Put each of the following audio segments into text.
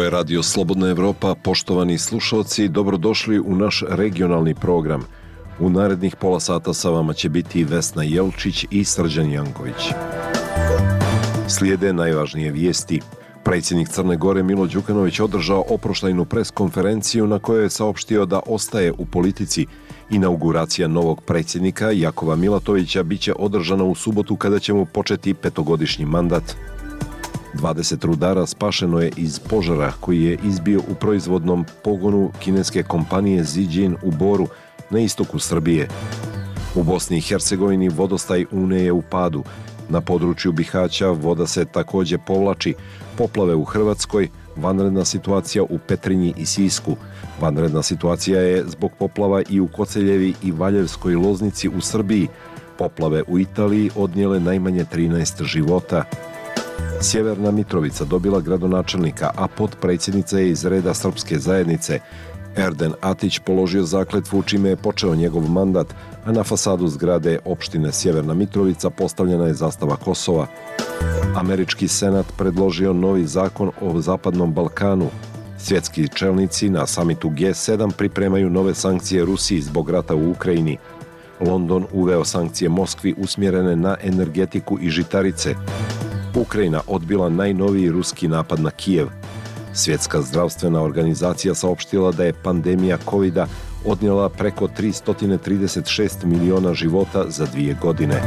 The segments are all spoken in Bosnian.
Ovo je Radio Slobodna Evropa. Poštovani slušalci, dobrodošli u naš regionalni program. U narednih pola sata sa vama će biti Vesna Jelčić i Srđan Janković. Slijede najvažnije vijesti. Predsjednik Crne Gore Milo Đukanović održao oproštajnu preskonferenciju na kojoj je saopštio da ostaje u politici. Inauguracija novog predsjednika Jakova Milatovića biće održana u subotu kada će mu početi petogodišnji mandat. 20 rudara spašeno je iz požara koji je izbio u proizvodnom pogonu kineske kompanije Zijin u Boru na istoku Srbije. U Bosni i Hercegovini vodostaj Une je u padu. Na području Bihaća voda se također povlači. Poplave u Hrvatskoj, vanredna situacija u Petrinji i Sisku. Vanredna situacija je zbog poplava i u Koceljevi i Valjevskoj Loznici u Srbiji. Poplave u Italiji odnijele najmanje 13 života. Sjeverna Mitrovica dobila gradonačelnika, a potpredsjednica je iz reda Srpske zajednice. Erden Atić položio zakletvu čime je počeo njegov mandat, a na fasadu zgrade opštine Sjeverna Mitrovica postavljena je zastava Kosova. Američki senat predložio novi zakon o Zapadnom Balkanu. Svjetski čelnici na samitu G7 pripremaju nove sankcije Rusiji zbog rata u Ukrajini. London uveo sankcije Moskvi usmjerene na energetiku i žitarice. Ukrajina odbila najnoviji ruski napad na Kijev. Svjetska zdravstvena organizacija saopštila da je pandemija COVID-a odnijela preko 336 miliona života za 2 godine.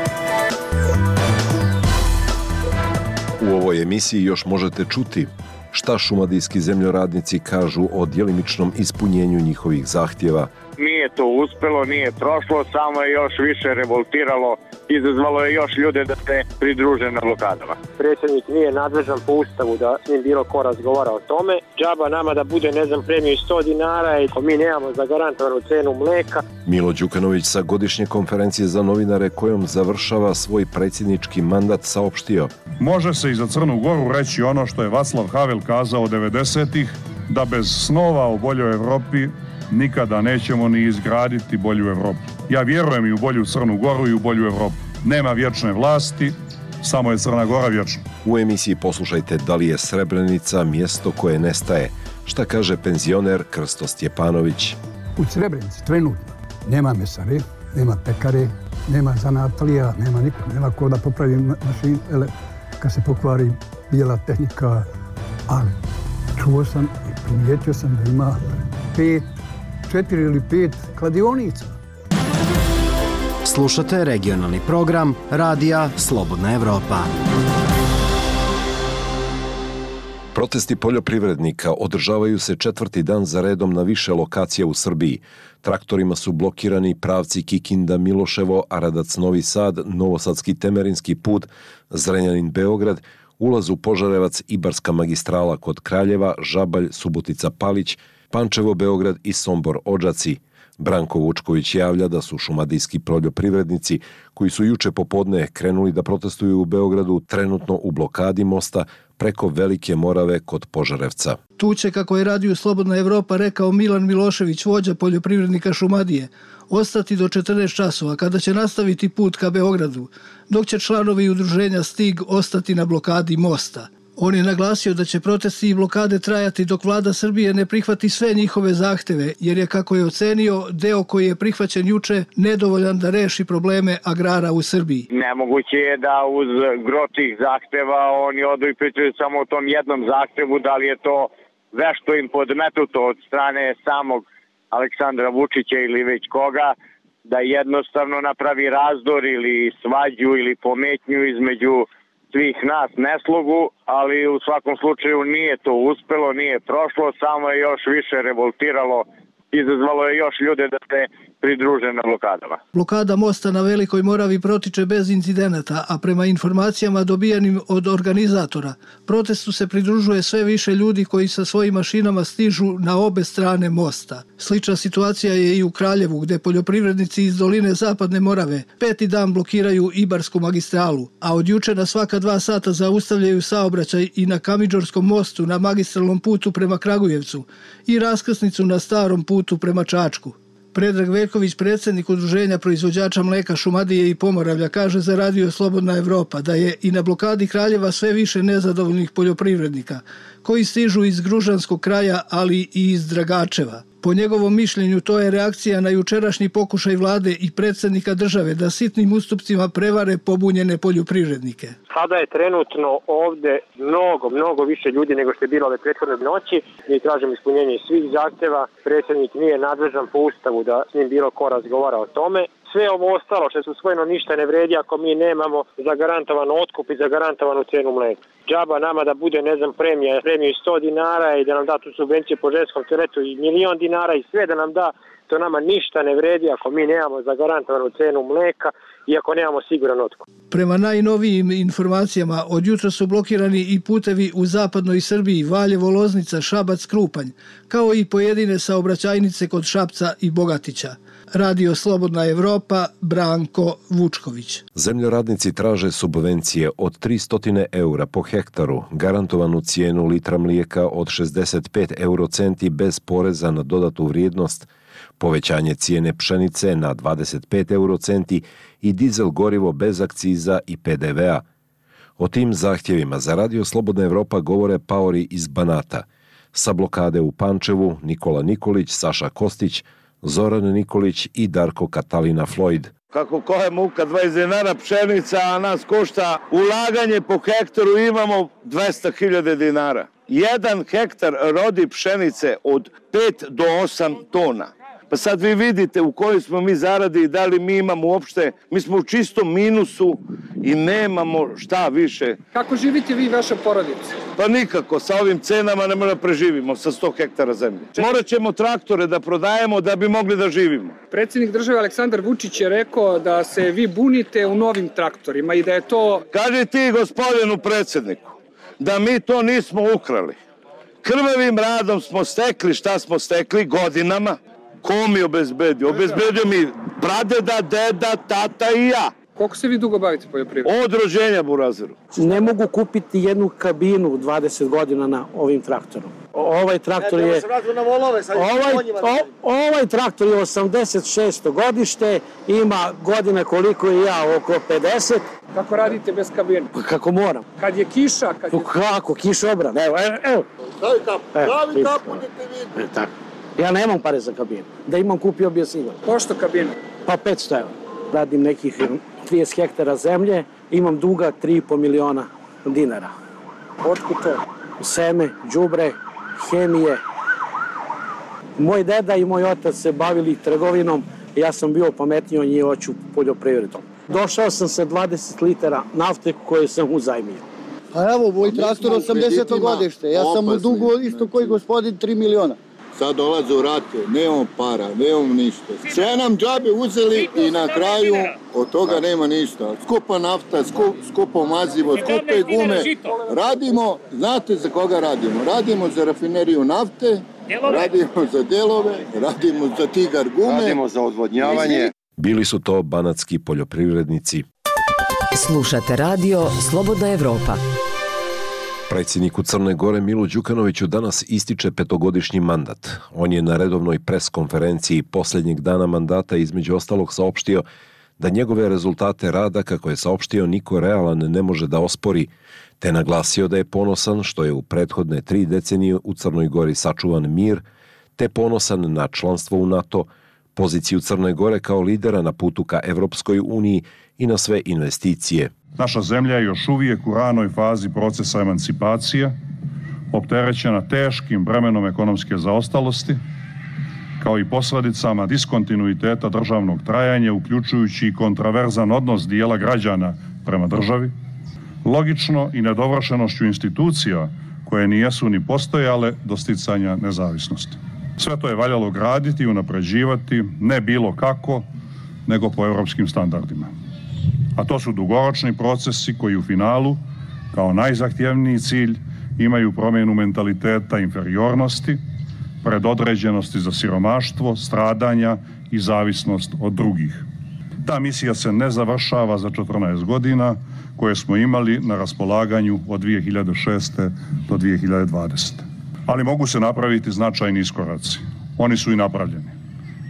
U ovoj emisiji još možete čuti šta šumadijski zemljoradnici kažu o djelimičnom ispunjenju njihovih zahtjeva. Nije to uspjelo, nije prošlo, samo je još više revoltiralo, izazvalo je još ljude da se pridruže na blokadama. Predsjednik nije nadležan po ustavu da s njim bilo ko razgovara o tome. Džaba nama da bude, premiju 100 dinara i mi nemamo zagarantovanu cenu mlijeka. Milo Đukanović sa godišnje konferencije za novinare kojom završava svoj predsjednički mandat saopštio: Može se i za Crnu Goru reći ono što je Václav Havel kazao 90-ih, da bez snova o boljoj Evropi nikada nećemo ni izgraditi bolju Evropu. Ja vjerujem i u bolju Crnu Goru i u bolju Evropu. Nema vječne vlasti, samo je Crna Gora vječna. U emisiji poslušajte da li je Srebrenica mjesto koje nestaje. Šta kaže penzioner Krsto Stjepanović? U Srebrenici trenutno nema mesare, nema pekare, nema zanatlija, nema niko, nema ko da popravi mašin, kad se pokvari bijela tehnika, ali čuo sam i primijetio sam da ima 4 ili 5 kladionica. Slušate regionalni program Radija Slobodna Evropa. Protesti poljoprivrednika održavaju se 4. dan za redom na više lokacija u Srbiji. Traktorima su blokirani pravci Kikinda Miloševo, Aradac Novi Sad, Novosadski Temerinski put, Zrenjanin Beograd, ulaz u Požarevac, Ibarska magistrala kod Kraljeva, Žabalj, Subotica Palić, Pančevo Beograd i Sombor Odžaci. Branko Vučković javlja da su šumadijski poljoprivrednici koji su juče popodne krenuli da protestuju u Beogradu trenutno u blokadi mosta preko Velike Morave kod Požarevca. Tu će, kako je Radio Slobodna Evropa rekao Milan Milošević, vođa poljoprivrednika Šumadije, ostati do 14 časova kada će nastaviti put ka Beogradu, dok će članovi udruženja Stig ostati na blokadi mosta. On je naglasio da će protesti i blokade trajati dok vlada Srbije ne prihvati sve njihove zahteve, jer je, kako je ocenio, deo koji je prihvaćen juče nedovoljan da reši probleme agrara u Srbiji. Nemoguće je da uz gro tih zahteva oni odu i pričaju samo o tom jednom zahtevu, da li je to vešto im podmetnuto od strane samog Aleksandra Vučića ili već koga, da jednostavno napravi razdor ili svađu ili pometnju između svih nas neslogu, ali u svakom slučaju nije to uspjelo, nije prošlo, samo je još više revoltiralo, izazvalo je još ljude da se pridruže na blokadama. Blokada mosta na Velikoj Moravi protiče bez incidenata, a prema informacijama dobijenim od organizatora, protestu se pridružuje sve više ljudi koji sa svojim mašinama stižu na obe strane mosta. Slična situacija je i u Kraljevu, gdje poljoprivrednici iz doline Zapadne Morave 5. dan blokiraju Ibarsku magistralu, a od juče na svaka 2 sata zaustavljaju saobraćaj i na Kamidžorskom mostu na magistralnom putu prema Kragujevcu i raskrsnicu na starom putu prema Čačku. Predrag Veljković, predsjednik Udruženja proizvođača mleka Šumadije i Pomoravlja, kaže za Radio Slobodna Evropa da je i na blokadi Kraljeva sve više nezadovoljnih poljoprivrednika koji stižu iz Gružanskog kraja, ali i iz Dragačeva. Po njegovom mišljenju to je reakcija na jučerašnji pokušaj vlade i predsjednika države da sitnim ustupcima prevare pobunjene poljoprivrednike. Sada je trenutno ovde mnogo više ljudi nego što je bilo ove prethodne noći. Mi tražimo ispunjenje svih zahtjeva. Predsjednik nije nadležan po Ustavu da s njim bilo ko razgovara o tome. Sve ovo ostalo što je usvojeno ništa ne vredi ako mi nemamo zagarantovan otkup i zagarantovanu cijenu mleka. Džaba nama da bude, premiju 100 dinara i da nam da tu subvencije po ženskom teretu i 1.000.000 dinara i sve da nam da, to nama ništa ne vredi ako mi nemamo zagarantovanu cijenu mleka i ako nemamo siguran otkup. Prema najnovijim informacijama, od jutra su blokirani i putevi u zapadnoj Srbiji, Valjevo, Loznica, Šabac, Krupanj, kao i pojedine saobraćajnice kod Šapca i Bogatića. Radio Slobodna Evropa, Branko Vučković. Zemljoradnici traže subvencije od 300 eura po hektaru, garantovanu cijenu litra mlijeka od 65 eurocenti bez poreza na dodatu vrijednost, povećanje cijene pšenice na 25 eurocenti i dizel gorivo bez akciza i PDV-a. O tim zahtjevima za Radio Slobodna Evropa govore paori iz Banata. Sa blokade u Pančevu Nikola Nikolić, Saša Kostić, Zoran Nikolić i Darko Katalina Floyd. Kako koje muka 20 dinara pšenica, a nas košta ulaganje po hektaru imamo 200.000 dinara. 1 hektar rodi pšenice od 5 do 8 tona. Pa sad vi vidite u kojoj smo mi zaradi i da li mi imamo uopšte, mi smo u čistom minusu i nemamo šta više. Kako živite vi i vaša porodica? Pa nikako, sa ovim cenama ne možemo da preživimo sa 100 hektara zemlje. Morat ćemo traktore da prodajemo da bi mogli da živimo. Predsjednik države Aleksandar Vučić je rekao da se vi bunite u novim traktorima i da je to... Kaži ti gospodinu predsjedniku da mi to nismo ukrali. Krvavim radom smo stekli šta smo stekli godinama. Ko mi obezbedio? Obezbedio mi pradeda, deda, tata i ja. Koliko se vi dugo bavite poljoprivredom? Od rođenja, burazeru. Ne mogu kupiti jednu kabinu 20 godina na ovim traktorom. Ovaj traktor je... Ovaj traktor je 86. godište, ima godina koliko i ja, oko 50. Kako radite bez kabine? Pa kako moram. Kad je kiša? Kako? Kišobran. Evo. Stavi kapu, da te vidi. Tako. Ja nemam pare za kabinu. Da imam, kupio bi je sigurno. Pošto kabinu? Pa 500 eura. Radim nekih 30 hektara zemlje, imam duga 3,5 miliona dinara. Otkud to? Seme, đubre, hemije. Moj deda i moj otac se bavili trgovinom, ja sam bio pametniji od njih, hoću poljoprivredom. Došao sam sa 20 litara nafte koju sam uzajmio. A evo, moj traktor 80. godište, ja sam u dugu isto koji gospodin 3 miliona. Sad dolaze u rate, nemamo para, nemamo ništa. Sve nam džabe uzeli i na kraju od toga nema ništa. Skupa nafta, skupo mazivo, skupe gume. Radimo, znate za koga radimo? Radimo za rafineriju nafte, radimo za delove, radimo za Tigar gume. Radimo za odvodnjavanje. Bili su to banatski poljoprivrednici. Slušate radio Slobodna Evropa. Predsjedniku Crne Gore Milu Đukanoviću danas ističe 5-godišnji mandat. On je na redovnoj pres konferenciji posljednjeg dana mandata između ostalog saopštio da njegove rezultate rada, kako je saopštio, niko realan ne može da ospori, te naglasio da je ponosan što je u prethodne 3 decenije u Crnoj Gori sačuvan mir, te ponosan na članstvo u NATO, poziciju Crne Gore kao lidera na putu ka Evropskoj uniji i na sve investicije. Naša zemlja je još uvijek u ranoj fazi procesa emancipacije, opterećena teškim bremenom ekonomske zaostalosti, kao i posledicama diskontinuiteta državnog trajanja, uključujući i kontraverzan odnos dijela građana prema državi, logično i nedovršenošću institucija koje nijesu ni postojale do sticanja nezavisnosti. Sve to je valjalo graditi i unapređivati ne bilo kako, nego po europskim standardima. A to su dugoročni procesi koji u finalu, kao najzahtjevniji cilj, imaju promjenu mentaliteta inferiornosti, predodređenosti za siromaštvo, stradanja i zavisnost od drugih. Ta misija se ne završava za 14 godina koje smo imali na raspolaganju od 2006. do 2020. Ali mogu se napraviti značajni iskoraci. Oni su i napravljeni.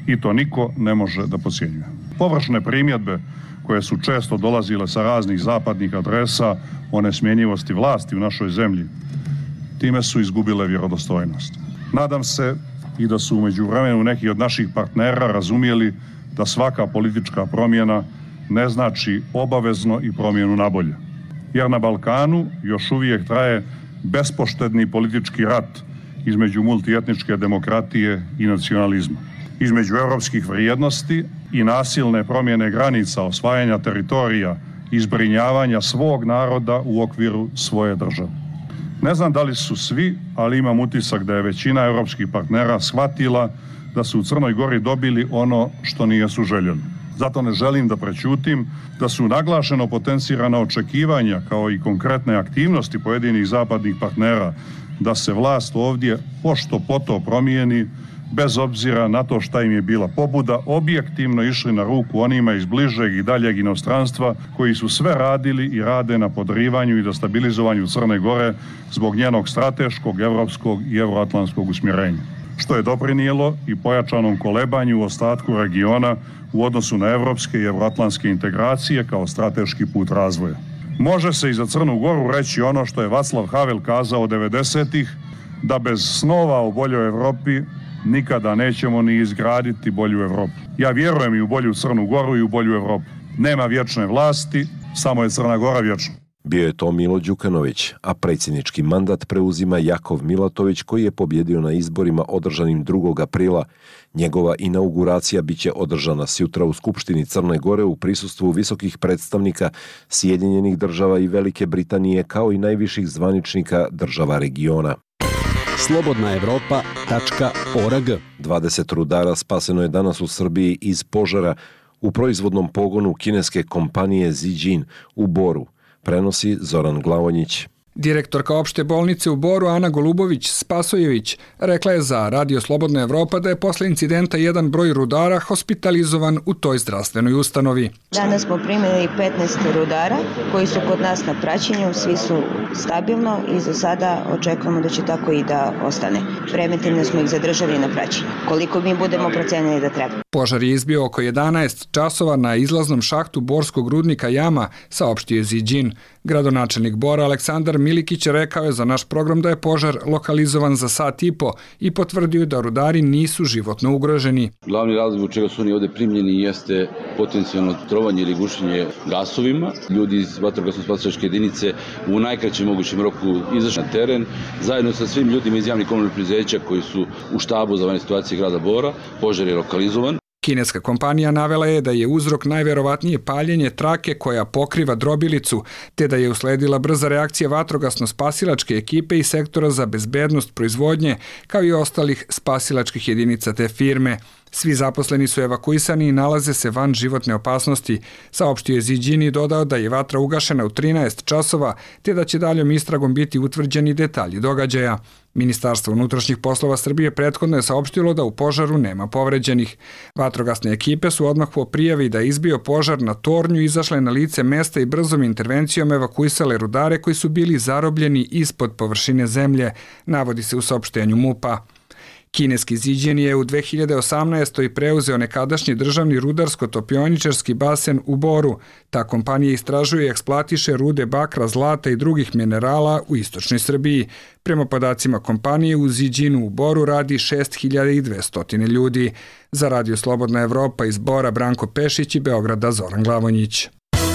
I to niko ne može da podcjenjuje. Površne primjedbe koje su često dolazile sa raznih zapadnih adresa o nesmjenjivosti vlasti u našoj zemlji, time su izgubile vjerodostojnost. Nadam se i da su u međuvremenu neki od naših partnera razumjeli da svaka politička promjena ne znači obavezno i promjenu na bolje. Jer na Balkanu još uvijek traje bespoštedni politički rat između multietničke demokratije i nacionalizma, između europskih vrijednosti i nasilne promjene granica, osvajanja teritorija i zbrinjavanja svog naroda u okviru svoje države. Ne znam da li su svi, ali imam utisak da je većina europskih partnera shvatila da su u Crnoj Gori dobili ono što nisu željeli. Zato ne želim da prećutim da su naglašeno potencirana očekivanja kao i konkretne aktivnosti pojedinih zapadnih partnera da se vlast ovdje pošto poto promijeni, bez obzira na to šta im je bila pobuda, objektivno išli na ruku onima iz bližeg i daljeg inostranstva koji su sve radili i rade na podrivanju i destabilizovanju Crne Gore zbog njenog strateškog, evropskog i euroatlantskog usmjerenja, što je doprinijelo i pojačanom kolebanju u ostatku regiona u odnosu na evropske i euroatlantske integracije kao strateški put razvoja. Može se i za Crnu Goru reći ono što je Václav Havel kazao 90-ih, da bez snova o boljoj Evropi nikada nećemo ni izgraditi bolju Evropu. Ja vjerujem i u bolju Crnu Goru i u bolju Evropu. Nema vječne vlasti, samo je Crna Gora vječna. Bio je to Milo Đukanović, a predsjednički mandat preuzima Jakov Milatović koji je pobjedio na izborima održanim 2. aprila. Njegova inauguracija biće održana sjutra u Skupštini Crne Gore u prisustvu visokih predstavnika Sjedinjenih država i Velike Britanije kao i najviših zvaničnika država regiona. slobodnaevropa.org 20 rudara spaseno je danas u Srbiji iz požara u proizvodnom pogonu kineske kompanije Zijin u Boru. Prenosi Zoran Glavonjić. Direktorka opšte bolnice u Boru Ana Golubović-Spasojević rekla je za Radio Slobodna Evropa da je posle incidenta jedan broj rudara hospitalizovan u toj zdravstvenoj ustanovi. Danas smo primili 15 rudara koji su kod nas na praćenju, svi su stabilno i za sada očekujemo da će tako i da ostane. Preventivno smo ih zadržali na praćenju, koliko mi budemo procenili da treba. Požar je izbio oko 11 časova na izlaznom šahtu borskog rudnika Jama, saopštio je Zijin. Gradonačelnik Bora Aleksandar Milikić rekao je za naš program da je požar lokalizovan za sat i po i potvrdio da rudari nisu životno ugroženi. Glavni razlog zbog čega su oni ovdje primljeni jeste potencijalno trovanje ili gušenje gasovima. Ljudi iz vatrogasno-spasilačke jedinice u najkraćem mogućem roku izašli na teren zajedno sa svim ljudima iz javnih komunalnih preduzeća koji su u štabu za vanredne situacije grada Bora. Požar je lokalizovan. Kineska kompanija navela je da je uzrok najverovatnije paljenje trake koja pokriva drobilicu, te da je usledila brza reakcija vatrogasno-spasilačke ekipe i sektora za bezbednost proizvodnje, kao i ostalih spasilačkih jedinica te firme. Svi zaposleni su evakuisani i nalaze se van životne opasnosti, saopštio je Zijin i dodao da je vatra ugašena u 13 časova, te da će daljom istragom biti utvrđeni detalji događaja. Ministarstvo unutrašnjih poslova Srbije prethodno je saopštilo da u požaru nema povređenih. Vatrogasne ekipe su odmah po prijavi da je izbio požar na tornju izašle na lice mesta i brzom intervencijom evakuisale rudare koji su bili zarobljeni ispod površine zemlje, navodi se u saopštenju MUP-a. Kineski Zijin je u 2018. preuzeo nekadašnji državni rudarsko-topioničarski basen u Boru. Ta kompanija istražuje i eksploatiše rude bakra, zlata i drugih minerala u istočnoj Srbiji. Prema podacima kompanije u Zijinu u Boru radi 6200 ljudi. Za Radio Slobodna Evropa iz Bora Branko Pešić i Beograda Zoran Glavonjić.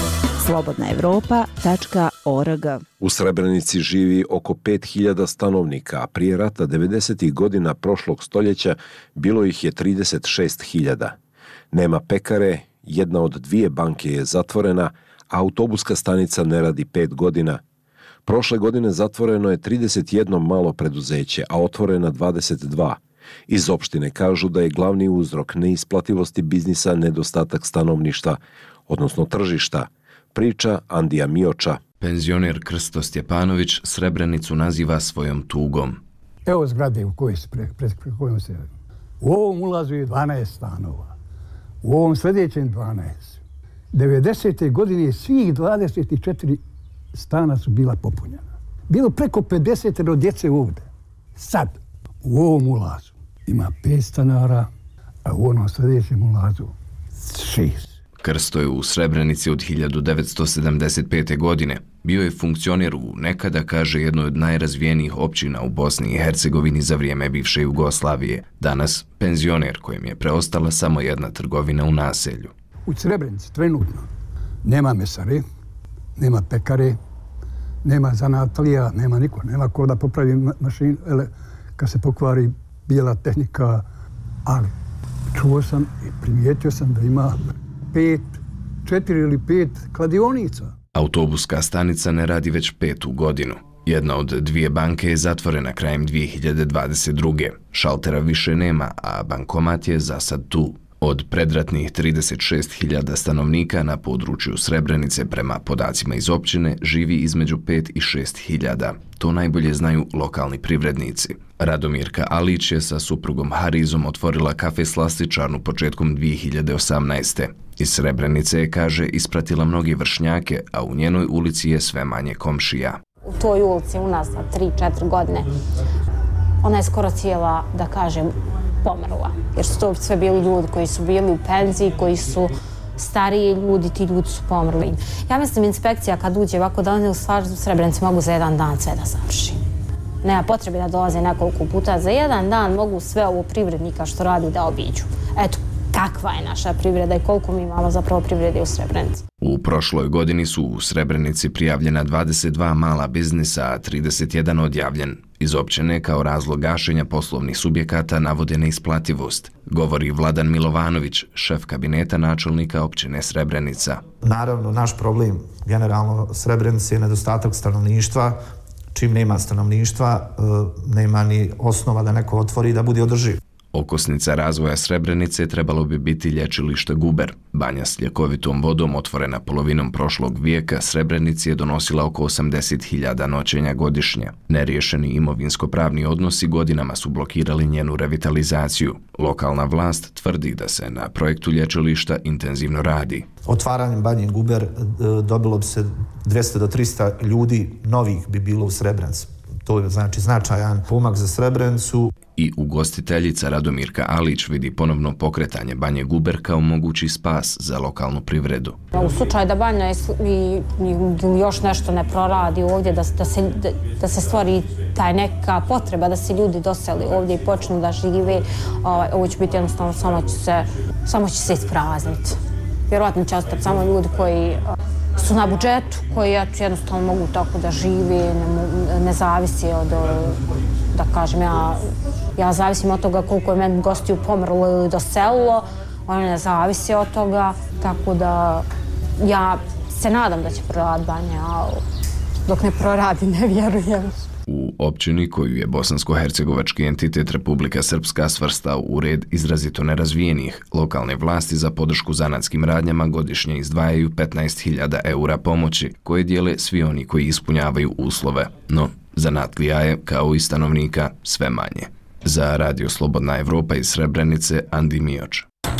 slobodnaevropa.org U Srebrenici živi oko 5000 stanovnika, a prije rata 90. godina prošlog stoljeća bilo ih je 36.000. Nema pekare, jedna od 2 banke je zatvorena, a autobuska stanica ne radi 5 godina. Prošle godine zatvoreno je 31 malo preduzeće, a otvorena 22. Iz opštine kažu da je glavni uzrok neisplativosti biznisa nedostatak stanovništva, odnosno tržišta, priča Andija Mioča. Penzioner Krsto Stjepanović Srebrenicu naziva svojom tugom. Evo zgrade u kojoj se radi. U ovom ulazu je 12 stanova. U ovom sljedećem 12. 90. godine svih 24 stana su bila popunjena. Bilo preko 50 djece ovdje. Sad, u ovom ulazu ima 5 stanara, a u onom sljedećem ulazu 6. Krsto je u Srebrenici od 1975. godine. Bio je funkcioner u nekada, kaže, jednoj od najrazvijenijih općina u Bosni i Hercegovini za vrijeme bivše Jugoslavije. Danas penzioner kojem je preostala samo jedna trgovina u naselju. U Srebrenici trenutno nema mesare, nema pekare, nema zanatlija, nema niko, nema ko da popravi mašinu, kad se pokvari bijela tehnika, ali čuo sam i primijetio sam da ima 4 ili 5 kladionica. Autobuska stanica ne radi već 5. godinu. Jedna od 2 banke je zatvorena krajem 2022. Šaltera više nema, a bankomat je za sad tu. Od predratnih 36.000 stanovnika na području Srebrenice, prema podacima iz općine, živi između 5 i 6.000. To najbolje znaju lokalni privrednici. Radomirka Alić je sa suprugom Harizom otvorila kafe Slastičarnu početkom 2018. Iz Srebrenice je, kaže, ispratila mnogi vršnjake, a u njenoj ulici je sve manje komšija. U toj ulici u nas 3-4 godine ona je skoro cijela, da kažem, pomrla. Jer su to sve bili ljudi koji su bili u penziji, koji su stariji ljudi, ti ljudi su pomrli. Ja mislim, inspekcija kad uđe ovako da oni u Srebrenici mogu za jedan dan sve da završi. Nema potrebe da dolaze nekoliko puta. Za jedan dan mogu sve ovo privrednika što radi da obiđu. Eto, kakva je naša privreda i koliko mi imamo zapravo privrede u Srebrenici. U prošloj godini su u Srebrenici prijavljena 22 mala biznisa, a 31 odjavljen. Iz općine kao razlog gašenja poslovnih subjekata navode neisplativost, govori Vladan Milovanović, šef kabineta načelnika općine Srebrenica. Naravno, naš problem generalno Srebrenice je nedostatak stanovništva. Čim nema stanovništva, nema ni osnova da neko otvori da bude održiv. Okosnica razvoja Srebrenice trebalo bi biti lječilište Guber. Banja s ljekovitom vodom, otvorena polovinom prošlog vijeka, Srebrenici je donosila oko 80.000 noćenja godišnje. Neriješeni imovinsko-pravni odnosi godinama su blokirali njenu revitalizaciju. Lokalna vlast tvrdi da se na projektu lječilišta intenzivno radi. Otvaranjem banje Guber dobilo bi se 200 do 300 ljudi novih bi bilo u Srebrenici. To je znači značajan pomak za Srebrenicu. I ugostiteljica Radomirka Alić vidi ponovno pokretanje banje Guber kao mogući spas za lokalnu privredu. U slučaju da banja ili još nešto ne proradi ovdje, da se stvori taj neka potreba da se ljudi doseli ovdje i počnu da žive, ovo će biti jednostavno samo će se isprazniti. Vjerojatno će ostati samo ljudi koji su na budžetu, koji jednostavno mogu tako da žive, ne zavisi od, da kažem, ja zavisim od toga koliko je meni gostiju pomrlo ili doselilo, ono ne zavisi od toga, tako da ja se nadam da će proraditi banja, ali dok ne proradi ne vjerujem. U općini koju je bosansko-hercegovački entitet Republika Srpska svrstao u red izrazito nerazvijenih, lokalne vlasti za podršku zanatskim radnjama godišnje izdvajaju 15.000 eura pomoći, koje dijele svi oni koji ispunjavaju uslove. No, zanatlija je, kao i stanovnika, sve manje. Za Radio Slobodna Evropa iz Srebrenice, Andi Mioč.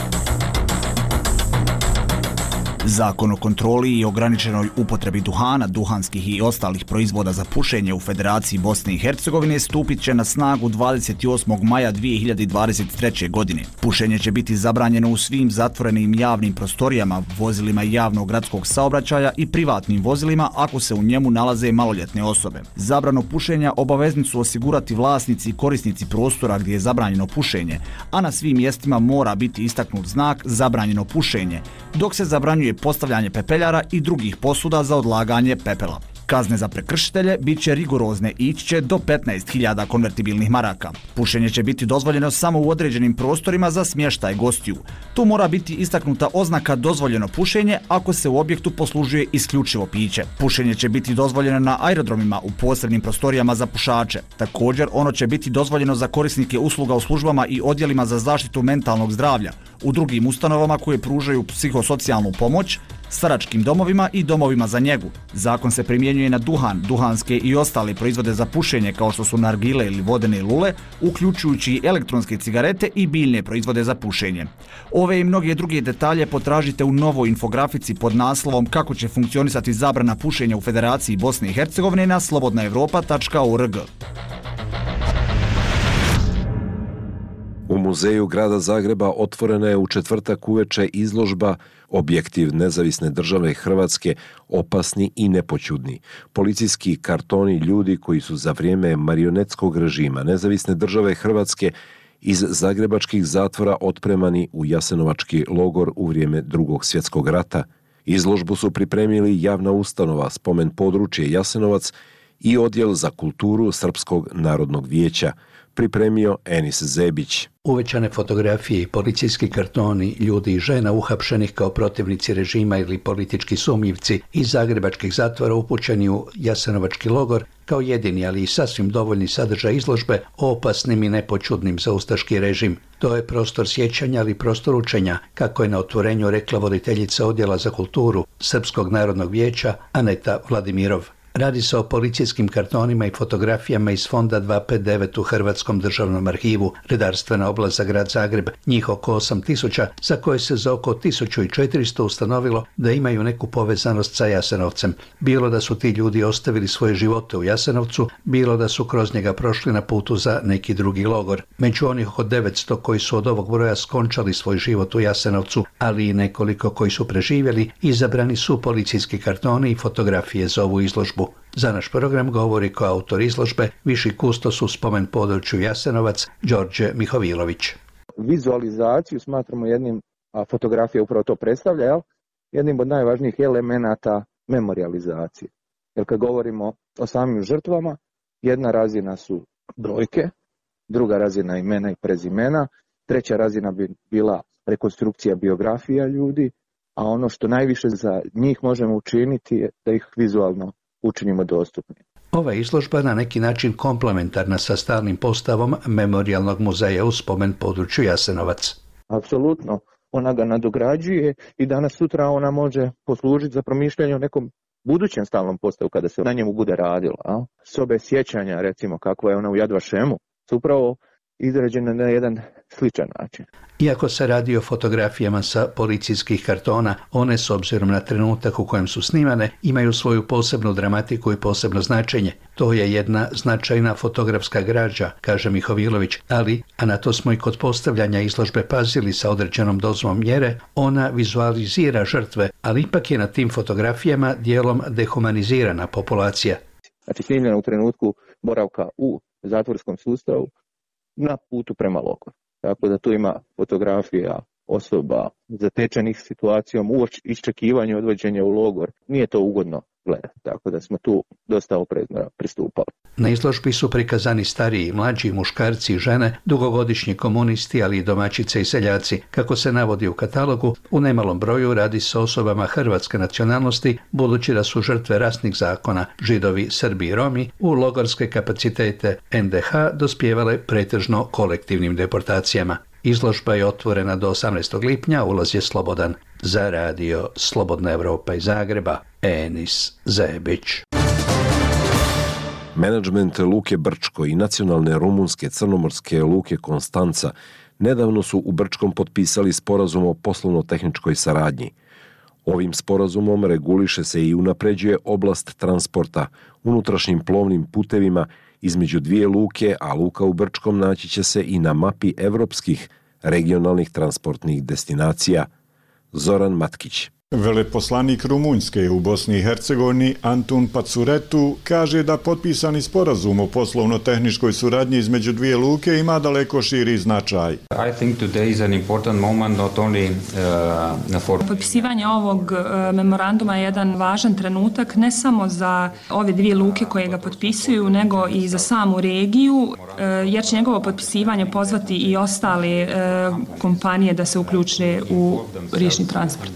Zakon o kontroli i ograničenoj upotrebi duhana, duhanskih i ostalih proizvoda za pušenje u Federaciji Bosne i Hercegovine stupit će na snagu 28. maja 2023. godine. Pušenje će biti zabranjeno u svim zatvorenim javnim prostorijama, vozilima javnog gradskog saobraćaja i privatnim vozilima ako se u njemu nalaze maloljetne osobe. Zabranu pušenja obavezni su osigurati vlasnici i korisnici prostora gdje je zabranjeno pušenje, a na svim mjestima mora biti istaknut znak zabranjeno pušenje, dok se zabranjuje postavljanje pepeljara i drugih posuda za odlaganje pepela. Kazne za prekršitelje bit će rigorozne i ići će do 15.000 konvertibilnih maraka. Pušenje će biti dozvoljeno samo u određenim prostorima za smještaj gostiju. Tu mora biti istaknuta oznaka dozvoljeno pušenje ako se u objektu poslužuje isključivo piće. Pušenje će biti dozvoljeno na aerodromima u posebnim prostorijama za pušače. Također, ono će biti dozvoljeno za korisnike usluga u službama i odjelima za zaštitu mentalnog zdravlja, u drugim ustanovama koje pružaju psihosocijalnu pomoć, staračkim domovima i domovima za njegu. Zakon se primjenjuje na duhan, duhanske i ostale proizvode za pušenje kao što su nargile ili vodene lule, uključujući i elektronske cigarete i biljne proizvode za pušenje. Ove i mnoge druge detalje potražite u novoj infografici pod naslovom Kako će funkcionisati zabrana pušenja u Federaciji Bosne i Hercegovine na slobodnaevropa.org. U muzeju grada Zagreba otvorena je u četvrtak uveče izložba Objektiv nezavisne države Hrvatske, opasni i nepoćudni. Policijski kartoni ljudi koji su za vrijeme marionetskog režima nezavisne države Hrvatske iz zagrebačkih zatvora otpremani u jasenovački logor u vrijeme Drugog svjetskog rata. Izložbu su pripremili javna ustanova Spomen područje Jasenovac i Odjel za kulturu Srpskog narodnog vijeća, pripremio Enis Zebić. Uvećane fotografije i policijski kartoni ljudi i žena uhapšenih kao protivnici režima ili politički sumnjivci iz zagrebačkih zatvora upućeni u jasenovački logor kao jedini, ali i sasvim dovoljni sadržaj izložbe o opasnim i nepoćudnim za ustaški režim. To je prostor sjećanja, ali prostor učenja, kako je na otvorenju rekla voditeljica Odjela za kulturu Srpskog narodnog vijeća Aneta Vladimirov. Radi se o policijskim kartonima i fotografijama iz fonda 259 u Hrvatskom državnom arhivu, redarstvena oblast za grad Zagreb, njih oko 8000, za koje se za oko 1400 ustanovilo da imaju neku povezanost sa Jasenovcem. Bilo da su ti ljudi ostavili svoje živote u Jasenovcu, bilo da su kroz njega prošli na putu za neki drugi logor. Među onih oko 900 koji su od ovog broja skončali svoj život u Jasenovcu, ali i nekoliko koji su preživjeli, izabrani su policijski kartoni i fotografije za ovu izložbu. Za naš program govori kao autor izložbe viši kustos u Spomen području Jasenovac Đorđe Mihovilović. Vizualizaciju smatramo jednim, a fotografija upravo to predstavlja, jednim od najvažnijih elemenata memorijalizacije. Jer kad govorimo o samim žrtvama, jedna razina su brojke, druga razina imena i prezimena, treća razina bi bila rekonstrukcija biografija ljudi, a ono što najviše za njih možemo učiniti je da ih vizualno učinimo dostupni. Ova izložba na neki način komplementarna sa stalnim postavom Memorijalnog muzeja u Spomen području Jasenovac. Apsolutno, ona ga nadograđuje i danas sutra ona može poslužiti za promišljanje o nekom budućem stalnom postavu kada se na njemu bude radilo. Sobe sjećanja, recimo kakva je ona u Yad Vashemu, su upravo izrađene na jedan sličan način. Iako se radi o fotografijama sa policijskih kartona, one s obzirom na trenutak u kojem su snimane imaju svoju posebnu dramatiku i posebno značenje. To je jedna značajna fotografska građa, kaže Mihovilović, ali, a na to smo i kod postavljanja izložbe pazili sa određenom dozom mjere, ona vizualizira žrtve, ali ipak je na tim fotografijama dijelom dehumanizirana populacija. Znači snimljena u trenutku boravka u zatvorskom sustavu na putu prema logoru. Tako da tu ima fotografija osoba zatečenih situacijom u iščekivanju odvođenja u logor. Nije to ugodno gledati, tako da smo tu dosta oprezno pristupali. Na izložbi su prikazani stariji, mlađi, muškarci i žene, dugogodišnji komunisti, ali i domaćice i seljaci. Kako se navodi u katalogu, u nemalom broju radi se o osobama hrvatske nacionalnosti, budući da su žrtve rasnih zakona, Židovi, Srbi i Romi, u logorske kapacitete NDH dospijevale pretežno kolektivnim deportacijama. Izložba je otvorena do 18. lipnja, ulaz je slobodan. Za radio Slobodna Evropa iz Zagreba, Enis Zebić. Menadžment Luke Brčko i nacionalne rumunske crnomorske Luke Konstanca nedavno su u Brčkom potpisali sporazum o poslovno-tehničkoj saradnji. Ovim sporazumom reguliše se i unapređuje oblast transporta unutrašnjim plovnim putevima između dvije luke, a luka u Brčkom naći će se i na mapi evropskih regionalnih transportnih destinacija. Zoran Matkić. Veleposlanik Rumunjske u Bosni i Hercegovini Antun Pacuretu kaže da potpisani sporazum o poslovno-tehničkoj suradnji između dvije luke ima daleko širi značaj. Potpisivanje ovog memoranduma je jedan važan trenutak ne samo za ove dvije luke koje ga potpisuju, nego i za samu regiju, jer će njegovo potpisivanje pozvati i ostale kompanije da se uključe u riječni transport.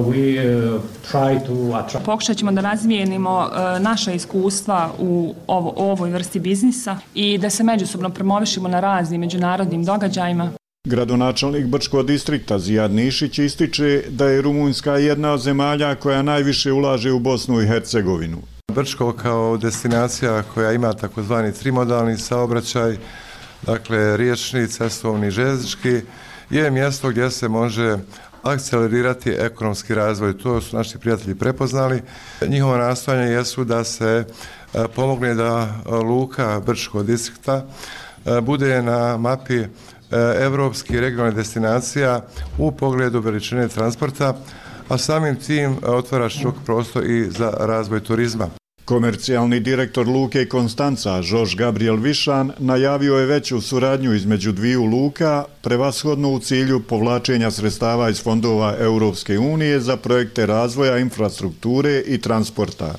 Pokušat ćemo da razvijenimo naša iskustva u ovoj vrsti biznisa i da se međusobno promovišemo na raznim međunarodnim događajima. Gradonačelnik Brčkog distrikta Zijad Nišić ističe da je Rumunjska jedna od zemalja koja najviše ulaže u Bosnu i Hercegovinu. Brčko kao destinacija koja ima takozvani trimodalni saobraćaj, dakle riječni, cestovni, željeznički, je mjesto gdje se može akcelerirati ekonomski razvoj. To su naši prijatelji prepoznali. Njihovo nastojanje jesu da se pomogne da luka Brčkog distrikta bude na mapi evropskih regionalnih destinacija u pogledu veličine transporta, a samim tim otvara širok prostor i za razvoj turizma. Komercijalni direktor Luke Konstanca, Žož Gabriel Višan, najavio je veću suradnju između dviju luka, prevashodno u cilju povlačenja sredstava iz fondova Europske unije za projekte razvoja infrastrukture i transporta.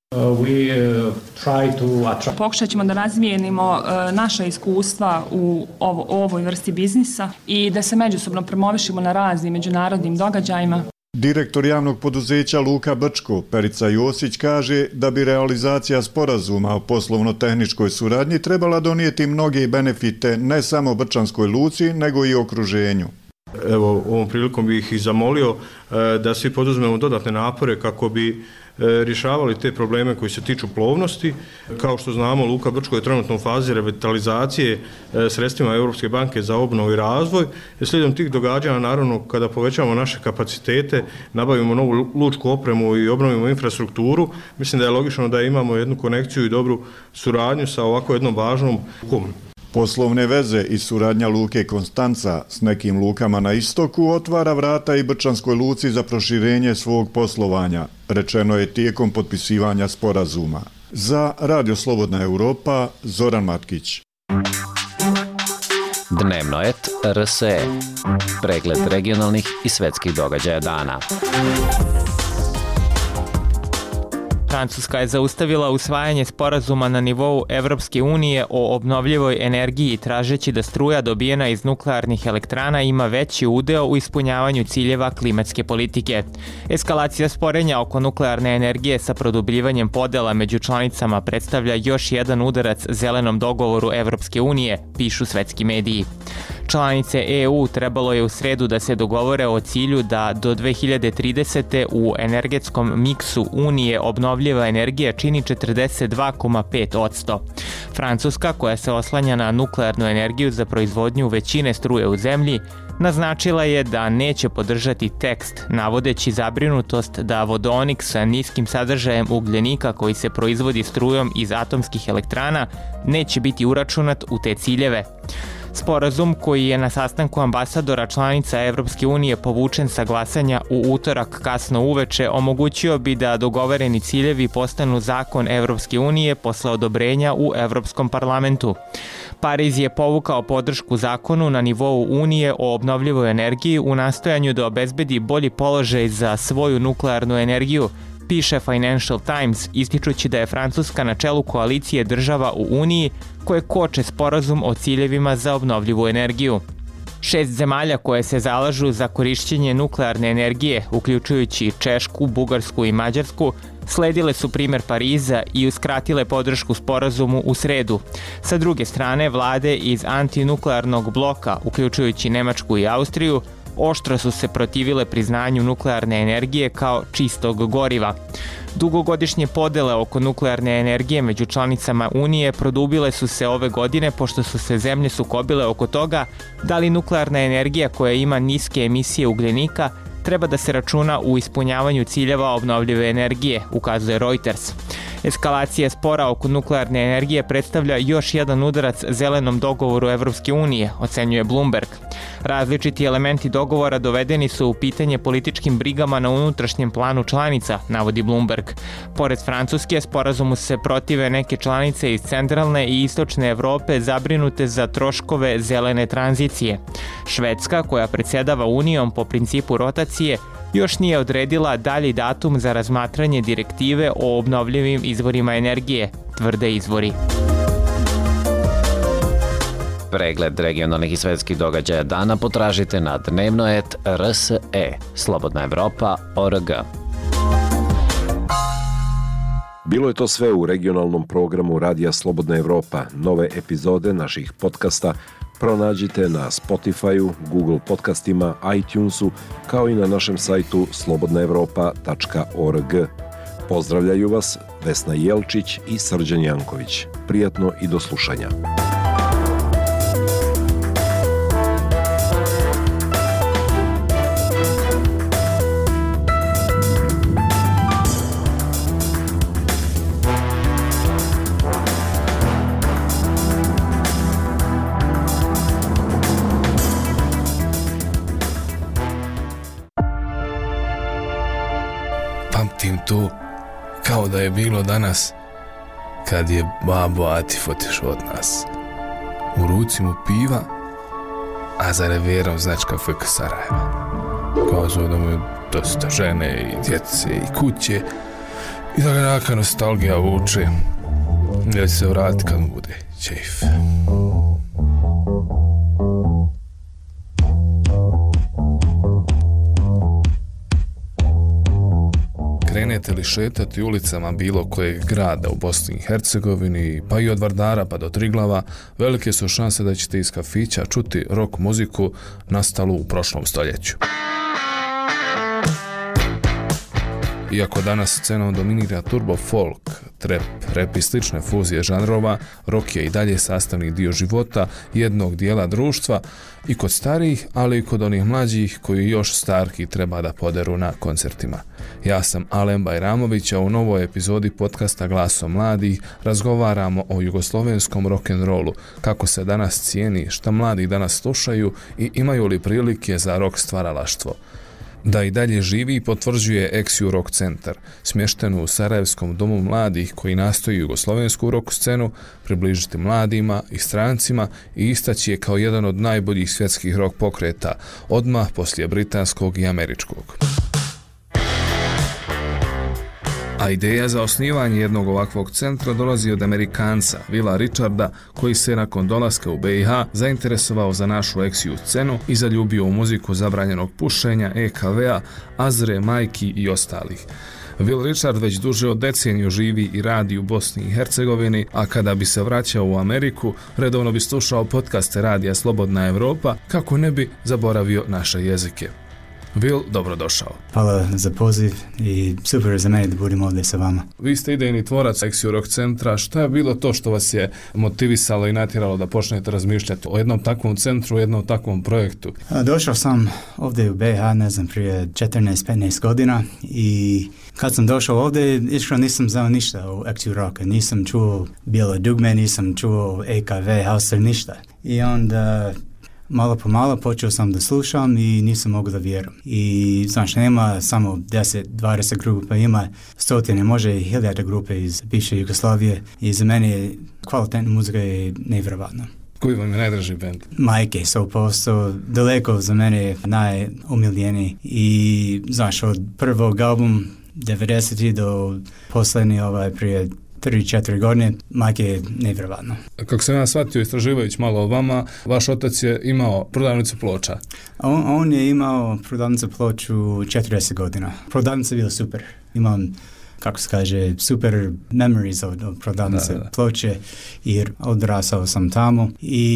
Pokušat ćemo da razvijenimo naša iskustva u ovoj vrsti biznisa i da se međusobno promovišemo na raznim međunarodnim događajima. Direktor javnog poduzeća Luka Brčko, Perica Josić, kaže da bi realizacija sporazuma o poslovno-tehničkoj suradnji trebala donijeti mnoge benefite ne samo Brčanskoj luci, nego i okruženju. Evo, ovom prilikom bih ih zamolio da svi poduzmemo dodatne napore kako bi rješavali te probleme koji se tiču plovnosti. Kao što znamo, Luka Brčko je trenutno u fazi revitalizacije sredstvima Europske banke za obnovu i razvoj. Slijedom tih događanja, naravno, kada povećamo naše kapacitete, nabavimo novu lučku opremu i obnovimo infrastrukturu, mislim da je logično da imamo jednu konekciju i dobru suradnju sa ovako jednom važnom lukom. Poslovne veze i suradnja Luke Konstanca s nekim lukama na istoku otvara vrata i Brčanskoj luci za proširenje svog poslovanja, rečeno je tijekom potpisivanja sporazuma. Za Radio Slobodna Europa, Zoran Matkić. Dnevno et RSE. Pregled regionalnih i svetskih događaja dana. Francuska je zaustavila usvajanje sporazuma na nivou Evropske unije o obnovljivoj energiji, tražeći da struja dobijena iz nuklearnih elektrana ima veći udeo u ispunjavanju ciljeva klimatske politike. Eskalacija sporenja oko nuklearne energije sa produbljivanjem podela među članicama predstavlja još jedan udarac zelenom dogovoru Evropske unije, pišu svetski mediji. Članice EU trebalo je u sredu da se dogovore o cilju da do 2030. u energetskom miksu Unije obnovljiva energija čini 42,5%. Francuska, koja se oslanja na nuklearnu energiju za proizvodnju većine struje u zemlji, naznačila je da neće podržati tekst, navodeći zabrinutost da vodonik sa niskim sadržajem ugljenika koji se proizvodi strujom iz atomskih elektrana neće biti uračunat u te ciljeve. Sporazum, koji je na sastanku ambasadora članica Evropske unije povučen sa glasanja u utorak kasno uveče, omogućio bi da dogovoreni ciljevi postanu zakon Evropske unije posle odobrenja u Evropskom parlamentu. Pariz je povukao podršku zakonu na nivou Unije o obnovljivoj energiji u nastojanju da obezbedi bolji položaj za svoju nuklearnu energiju, piše Financial Times, ističući da je Francuska na čelu koalicije država u Uniji koje koče sporazum o ciljevima za obnovljivu energiju. 6 zemalja koje se zalažu za korišćenje nuklearne energije, uključujući Češku, Bugarsku i Mađarsku, sledile su primer Pariza i uskratile podršku sporazumu u sredu. Sa druge strane, vlade iz antinuklearnog bloka, uključujući Nemačku i Austriju, oštro su se protivile priznanju nuklearne energije kao čistog goriva. Dugogodišnje podele oko nuklearne energije među članicama Unije produbile su se ove godine pošto su se zemlje sukobile oko toga da li nuklearna energija koja ima niske emisije ugljenika treba da se računa u ispunjavanju ciljeva obnovljive energije, ukazuje Reuters. Eskalacija spora oko nuklearne energije predstavlja još jedan udarac zelenom dogovoru Evropske unije, ocenjuje Bloomberg. Različiti elementi dogovora dovedeni su u pitanje političkim brigama na unutrašnjem planu članica, navodi Bloomberg. Pored Francuske, sporazumu se protive neke članice iz centralne i istočne Evrope zabrinute za troškove zelene tranzicije. Švedska, koja predsjedava Unijom po principu rotacije, još nije odredila dalji datum za razmatranje direktive o obnovljivim izvorima energije, tvrde izvori. Pregled regionalnih i svetskih događaja dana potražite na dnevno.rt.rse, slobodnaevropa.org. Bilo je to sve u regionalnom programu Radija Slobodna Evropa. Nove epizode naših podcasta pronađite na Spotify-u, Google podcastima, iTunesu, kao i na našem sajtu slobodnaevropa.org. Pozdravljaju vas Vesna Jelčić i Srđan Janković. Prijatno i do slušanja. pamtim to kao da je bilo danas kad je babo Atif otišao od nas. U ruci mu piva, a za reverom značka FK Sarajeva. Kazao da mu je dosta žene i djece i kuće i da ga neka nostalgija vuče. Ili se vrati kad mu bude čejf. Krenete li šetati ulicama bilo kojeg grada u Bosni i Hercegovini, pa i od Vardara pa do Triglava, velike su šanse da ćete iz kafića čuti rock muziku nastalu u prošlom stoljeću. Iako danas scenom dominira turbo folk, trap, rap i slične fuzije žanrova, rock je i dalje sastavni dio života jednog dijela društva i kod starijih, ali i kod onih mlađih koji još starki treba da poderu na koncertima. Ja sam Alen Bajramović, a u novoj epizodi podcasta Glasom mladih razgovaramo o jugoslovenskom rock'n'rollu, kako se danas cijeni, šta mladi danas slušaju i imaju li prilike za rock stvaralaštvo. Da i dalje živi potvrđuje Exiu Rock Centar, smještenu u Sarajevskom domu mladih koji nastoji jugoslovensku rock scenu približiti mladima i strancima i istaći je kao jedan od najboljih svjetskih rock pokreta, odmah poslije britanskog i američkog. A ideja za osnivanje jednog ovakvog centra dolazi od Amerikanca Willa Richarda, koji se nakon dolaska u BiH zainteresovao za našu Exiu scenu i zaljubio u muziku zabranjenog pušenja, EKV-a, Azre, Majki i ostalih. Will Richard već duže od deceniju živi i radi u Bosni i Hercegovini, a kada bi se vraćao u Ameriku, redovno bi slušao podcaste radija Slobodna Evropa, kako ne bi zaboravio naše jezike. Will, dobrodošao. Hvala za poziv i super za mene da budem ovdje sa vama. Vi ste idejni tvorac Exiu Rock Centra. Šta je bilo to što vas je motivisalo i natjeralo da počnete razmišljati o jednom takvom centru, o jednom takvom projektu? Došao sam ovdje u BiH, prije 14-15 godina i kad sam došao ovdje, iskreno nisam znao ništa o Exiu Rocka. Nisam čuo Bijelo dugme, nisam čuo EKV, Hauser, ništa. I onda malo po malo počeo sam da slušam i nisam mogao da vjerujem. I znaš, nema samo 10-20 grupa, ima stotine, može i 1000 grupe iz bivše Jugoslavije i za mene kvalitetna muzika je nevjerovatna. Koji vam je najdraži band? Majke, 100%, daleko za mene najomiljeniji i znaš, od prvog album 90. do posljednji prije 3-4 godine, Majke je nevjerovatno. Kako sam ja shvatio istraživajući malo o vama, vaš otac je imao prodavnicu ploča. On je imao prodavnicu ploču 40 godina. Prodavnica je bila super. Imam, kako se kaže, super memories od prodavnice ploče jer odrasao sam tamo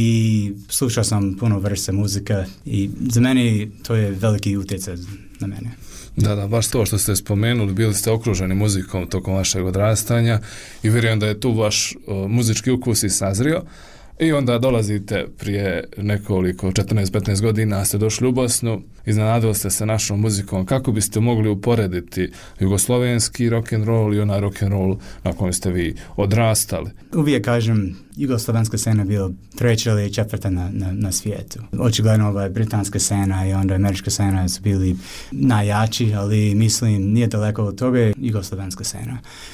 i slušao sam puno vrste muzika i za mene to je veliki utjecaj na mene. Da, baš to što ste spomenuli, bili ste okruženi muzikom tokom vašeg odrastanja i vjerujem da je tu vaš muzički ukus i sazrio. I onda dolazite prije nekoliko 14-15 godina, ste došli u Bosnu, iznenadili ste se našom muzikom. Kako biste mogli uporediti jugoslovenski rock'n'roll i onaj rock'n'roll na kojem ste vi odrastali? Uvijek kažem, jugoslovenska scena je bila treća ili četvrta na svijetu. Očigledno britanska scena i onda američka scena su bili najjači, ali mislim nije daleko od toga je jugoslovenska scena.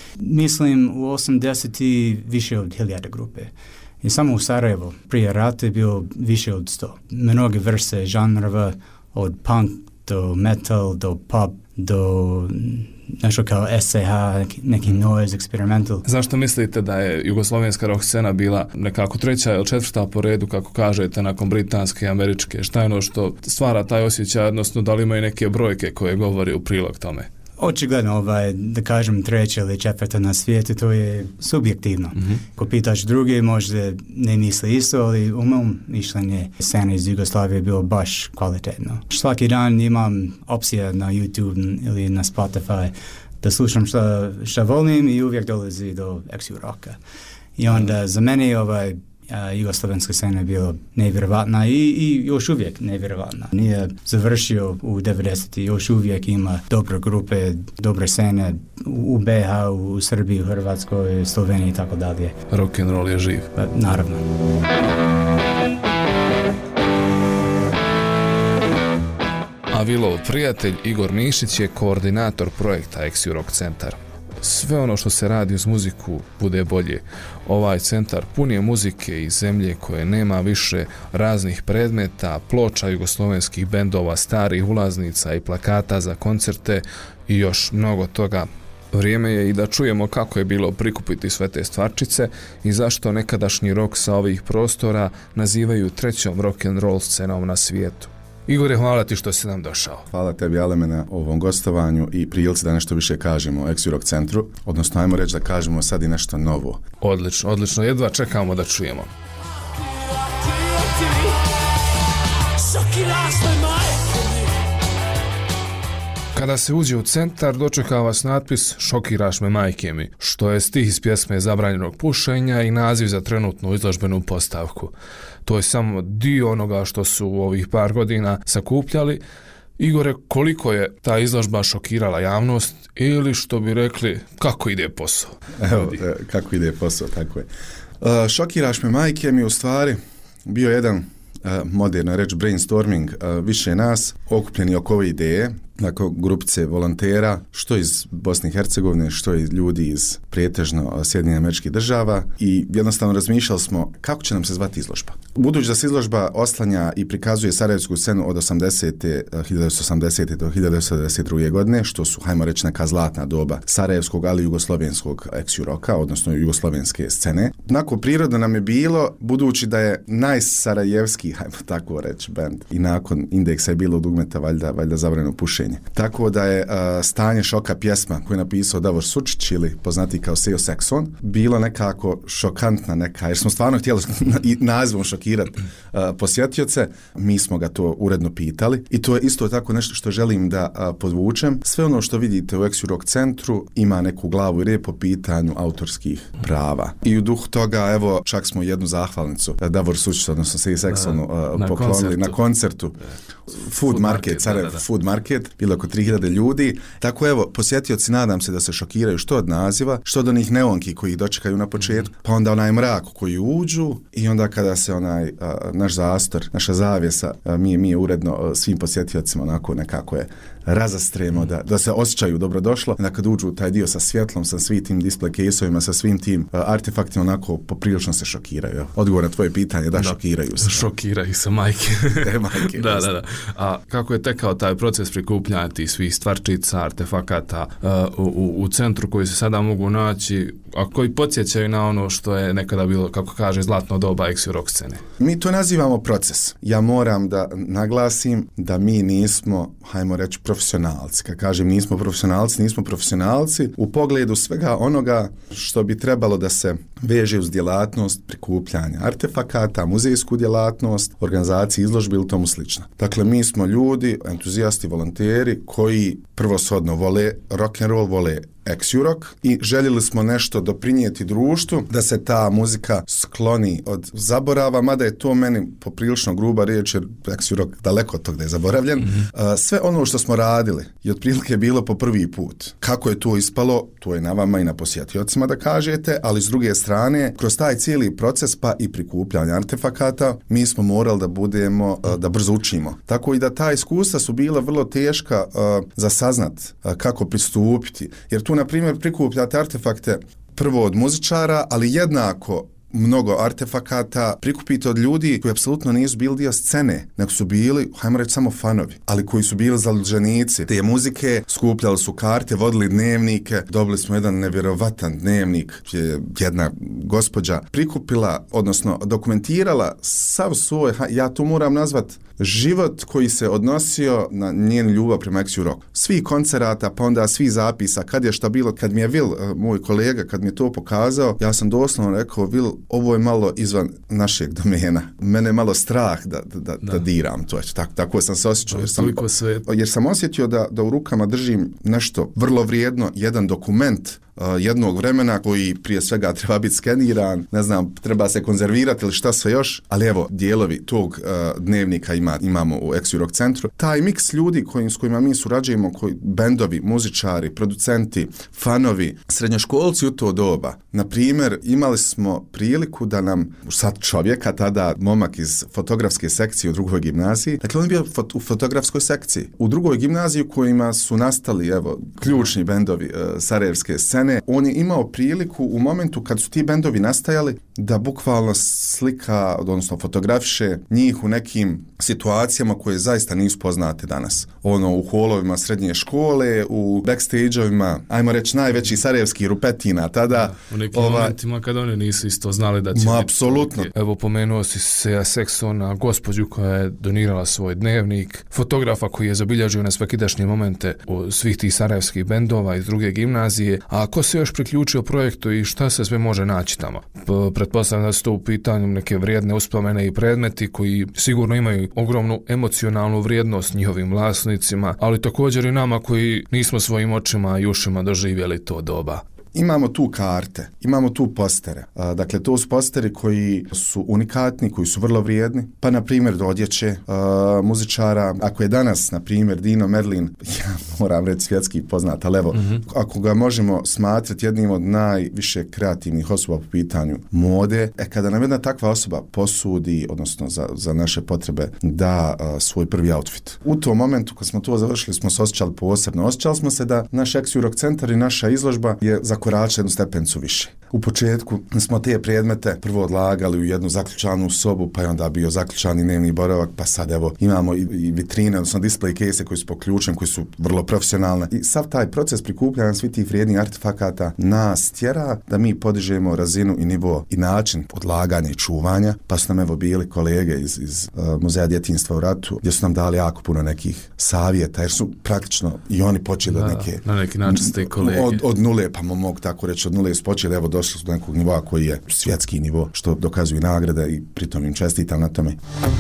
Mislim u 80. više od 1000 grupe. I samo u Sarajevu prije rata je bilo više od 100. Mnoge vrste žanrova, od punk do metal, do pop, do nešto kao SCH, neki noise, experimental. Zašto mislite da je jugoslovenska rock scena bila nekako treća ili četvrta po redu, kako kažete, nakon britanske i američke? Šta je ono što stvara taj osjećaj, odnosno da li imaju neke brojke koje govori u prilog tome? Očigledno, da kažem treća ili četvrta na svijetu, to je subjektivno. Ako pitaš druge, možda ne misli isto, ali u mom mišljenje scena iz Jugoslavije je bilo baš kvalitetno. Svaki dan imam opcija na YouTube ili na Spotify da slušam šta volim i uvijek dolazi do Exiu Rocka. I onda za mene jugoslovenska scena je bila nevjerovatna i još uvijek nevjerovatna. Nije završio u 90. Još uvijek ima dobre grupe, dobre scene u BiH, u Srbiji, u Hrvatskoj, Sloveniji i tako dalje. Rock'n'roll je živ. Naravno. A Vilov prijatelj Igor Mišić je koordinator projekta Ex-Rock centar. Sve ono što se radi uz muziku bude bolje. Ovaj centar pun je muzike iz zemlje koje nema više, raznih predmeta, ploča jugoslovenskih bendova, starih ulaznica i plakata za koncerte i još mnogo toga. Vrijeme je i da čujemo kako je bilo prikupiti sve te stvarčice i zašto nekadašnji rock sa ovih prostora nazivaju trećom rock'n'roll scenom na svijetu. Igore, hvala ti što si nam došao. Hvala tebi, Aleme, na ovom gostovanju i prilici da nešto više kažemo o Ex-Rock centru, odnosno ajmo reći da kažemo sad i nešto novo. Odlično, odlično, jedva čekamo da čujemo. Kada se uđe u centar, dočeka vas natpis "Šokiraš me, majke mi", što je stih iz pjesme Zabranjenog pušenja i naziv za trenutnu izložbenu postavku. To je samo dio onoga što su u ovih par godina sakupljali. Igore, koliko je ta izložba šokirala javnost ili, što bi rekli, kako ide posao? Evo, kako ide posao, tako je. Šokiraš me, majke mi, u stvari bio jedan moderno reći brainstorming više nas okupljeni oko ove ideje, dakle grupice volontera, što iz Bosne i Hercegovine, što iz ljudi iz pretežno Sjedinjenih Američkih Država, i jednostavno razmišljali smo kako će nam se zvati izložba. Budući da se izložba oslanja i prikazuje sarajevsku scenu od 1980. do 1992. godine, što su, hajmo reći, neka zlatna doba sarajevskog, ali i jugoslovenskog ex-roka, odnosno jugoslovenske scene. Onako prirodno nam je bilo, budući da je najsarajevski, hajmo tako reći, band, i nakon Indeksa je bilo dugmeta valjda Zabranjeno pušenje. Tako da je Stanje šoka pjesma koju je napisao Davor Sučić, ili poznati kao Seo Saxon, bilo nekako šokantna neka, jer smo stvarno htjeli i nazivom šokirati posjetioce. Mi smo ga to uredno pitali i to je isto tako nešto što želim da podvučem. Sve ono što vidite u Ex-Rock centru ima neku glavu i rep po pitanju autorskih prava. I u duhu toga, evo, čak smo jednu zahvalnicu Davor Sučić, odnosno Seo Saxonu poklonili na koncertu. Food Market, Sarajevo Food Market, bilo oko 3000 ljudi. Tako evo, posjetioci nadam se da se šokiraju što od naziva, što od onih neonki koji ih dočekaju na početku, pa onda onaj mrak koji uđu i onda kada se onaj naš zastor, naša zavjesa, mi je uredno svim posjetiocima onako nekako je razastremo, da se osjećaju dobrodošlo. Onda kad uđu taj dio sa svjetlom, sa svim tim display case-ovima, sa svim tim artefaktima, onako poprilično se šokiraju. Odgovor na tvoje pitanje, da, šokiraju se. Šokiraju se, majke. Majke. Da. A kako je tekao taj proces prikupljanja tih svih stvarčica, artefakata u centru koji se sada mogu naći, a koji podsjećaju na ono što je nekada bilo, kako kaže, zlatno doba ex-rock scene? Mi to nazivamo proces. Ja moram da naglasim da mi nismo, hajmo reći, profesionalci. Kad kažem nismo profesionalci u pogledu svega onoga što bi trebalo da se veže uz djelatnost prikupljanja artefakata, muzejsku djelatnost, organizaciju izložbe ili tomu slično. Dakle, mi smo ljudi, entuzijasti, volonteri koji prvoshodno vole rock'n'roll, vole ex-rock i željeli smo nešto doprinijeti društvu da se ta muzika skloni od zaborava, mada je to meni poprilično gruba riječ jer ex-rock daleko od tog da je zaboravljen. Sve ono što smo radili je otprilike bilo po prvi put. Kako je to ispalo, to je na vama i na posjetiocima da kažete, ali s druge strane, kroz taj cijeli proces pa i prikupljanja artefakata, mi smo morali da budemo, da brzo učimo. Tako i da ta iskustva su bila vrlo teška za saznat kako pristupiti, jer tu na primjer prikupljate artefakte prvo od muzičara, ali jednako mnogo artefakata prikupite od ljudi koji apsolutno nisu bili dio scene, nego su bili, hajmo reći, samo fanovi, ali koji su bili zaljubljenici te muzike, skupljali su karte, vodili dnevnike, dobili smo jedan nevjerovatan dnevnik, jedna gospođa prikupila, odnosno dokumentirala sav svoj, ja to moram nazvat, život koji se odnosio na njen ljubav prema ex-rock. Svi koncerata, pa onda svi zapisa, kad je šta bilo, kad mi je Will, moj kolega, kad mi je to pokazao, ja sam doslovno rekao, Will, ovo je malo izvan našeg domena. Mene je malo strah da diram to. Tako sam se osjećao. Jer sam osjetio da u rukama držim nešto vrlo vrijedno, jedan dokument jednog vremena koji prije svega treba biti skeniran, ne znam, treba se konzervirati ili šta sve još, ali evo, dijelovi tog dnevnika imamo u Exu Rock centru. Taj miks ljudi s kojima mi surađujemo, bendovi, muzičari, producenti, fanovi, srednjoškolci u to doba. Na primjer, imali smo priliku da nam, sad čovjeka, tada momak iz fotografske sekcije u drugoj gimnaziji, dakle on je bio u fotografskoj sekciji. U drugoj gimnaziji u kojima su nastali, evo, ključni bendovi sarajevske scene, on je imao priliku u momentu kad su ti bendovi nastajali da bukvalno slika, odnosno fotografiše njih u nekim situacijama koje zaista nisu poznate danas. U holovima srednje škole, u backstage-ovima, ajmo reći, najveći sarajevski rupetina tada. U nekim momentima kad oni nisu isto znali da će... Apsolutno. Evo, pomenuo si se Seksona, gospođu koja je donirala svoj dnevnik, fotografa koji je zabilježio na svakidašnje momente od svih tih sarajevskih bendova iz druge gimnazije. A ko se još priključio projektu i šta se sve može naći tamo? Pretpostavljam da su to u pitanju neke vrijedne uspomene i predmeti koji sigurno imaju ogromnu emocionalnu vrijednost njihovim vlasnicima, ali također i nama koji nismo svojim očima i ušima doživjeli to doba. Imamo tu karte, imamo tu postere. Dakle, to su posteri koji su unikatni, koji su vrlo vrijedni. Pa, na primjer, do odjeće muzičara. Ako je danas, na primjer, Dino Merlin, ja moram reći svjetski poznat, ali evo, ako ga možemo smatrati jednim od najviše kreativnih osoba po pitanju mode, kada nam jedna takva osoba posudi, odnosno za naše potrebe, da svoj prvi outfit. U tom momentu, kad smo to završili, smo se osjećali posebno. Osjećali smo se da naš Exu Rock centar i naša izložba je zakoračila jednu stepencu više. U početku smo te predmete prvo odlagali u jednu zaključanu sobu, pa je onda bio zaključani dnevni boravak, pa sad evo imamo i vitrine, odnosno display case koji su poključeni, koji su vrlo profesionalne. I sav taj proces prikupljanja svih tih vrijednih artefakata nas tjera da mi podižemo razinu i nivo i način odlaganja i čuvanja, pa su nam evo bili kolege iz Muzeja djetinjstva u ratu, gdje su nam dali jako puno nekih savjeta, jer su praktično i oni počeli od neke... Na neki način ste kolege. Od nule, pa mogu tako reći, od nule su počeli, evo došli su do nekog nivoa koji je svjetski nivo, što dokazuju nagrade i pritom im čestitam na tome.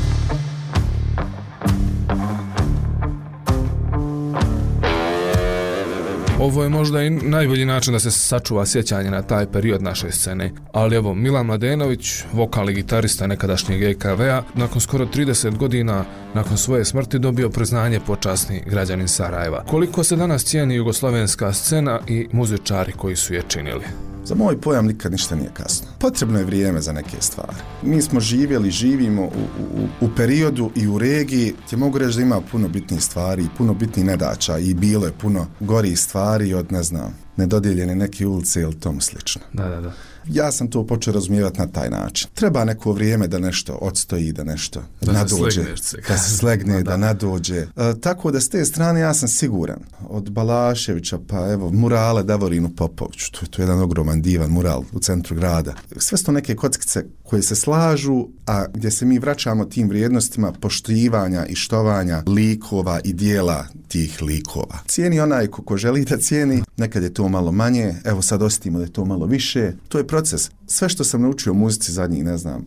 Ovo je možda i najbolji način da se sačuva sjećanje na taj period naše scene. Ali evo, Milan Mladenović, vokalni gitarista nekadašnjeg EKV-a, nakon skoro 30 godina nakon svoje smrti dobio priznanje počasni građanin Sarajeva. Koliko se danas cijeni jugoslovenska scena i muzičari koji su je činili? Za moj pojam nikad ništa nije kasno. Potrebno je vrijeme za neke stvari. Mi smo živimo u periodu i u regiji gdje mogu reći da ima puno bitnijih stvari i puno bitnijih nedaća i bilo je puno gorih stvari od, ne znam, nedodijeljene neke ulice ili tomu slično. Da. Ja sam to počeo razumijevati na taj način. Treba neko vrijeme da nešto odstoji, da nešto nadođe, da se slegne, da nadođe. Tako da s te strane ja sam siguran. Od Balaševića pa evo murale Davorinu Popoviću. To je jedan ogroman divan mural u centru grada. Sve su to neke kockice koje se slažu, a gdje se mi vraćamo tim vrijednostima poštivanja i štovanja likova i dijela tih likova. Cijeni onaj ko želi da cijeni, nekad je to malo manje, evo sad osjetimo da je to malo više. To je proces. Sve što sam naučio u muzici zadnjih,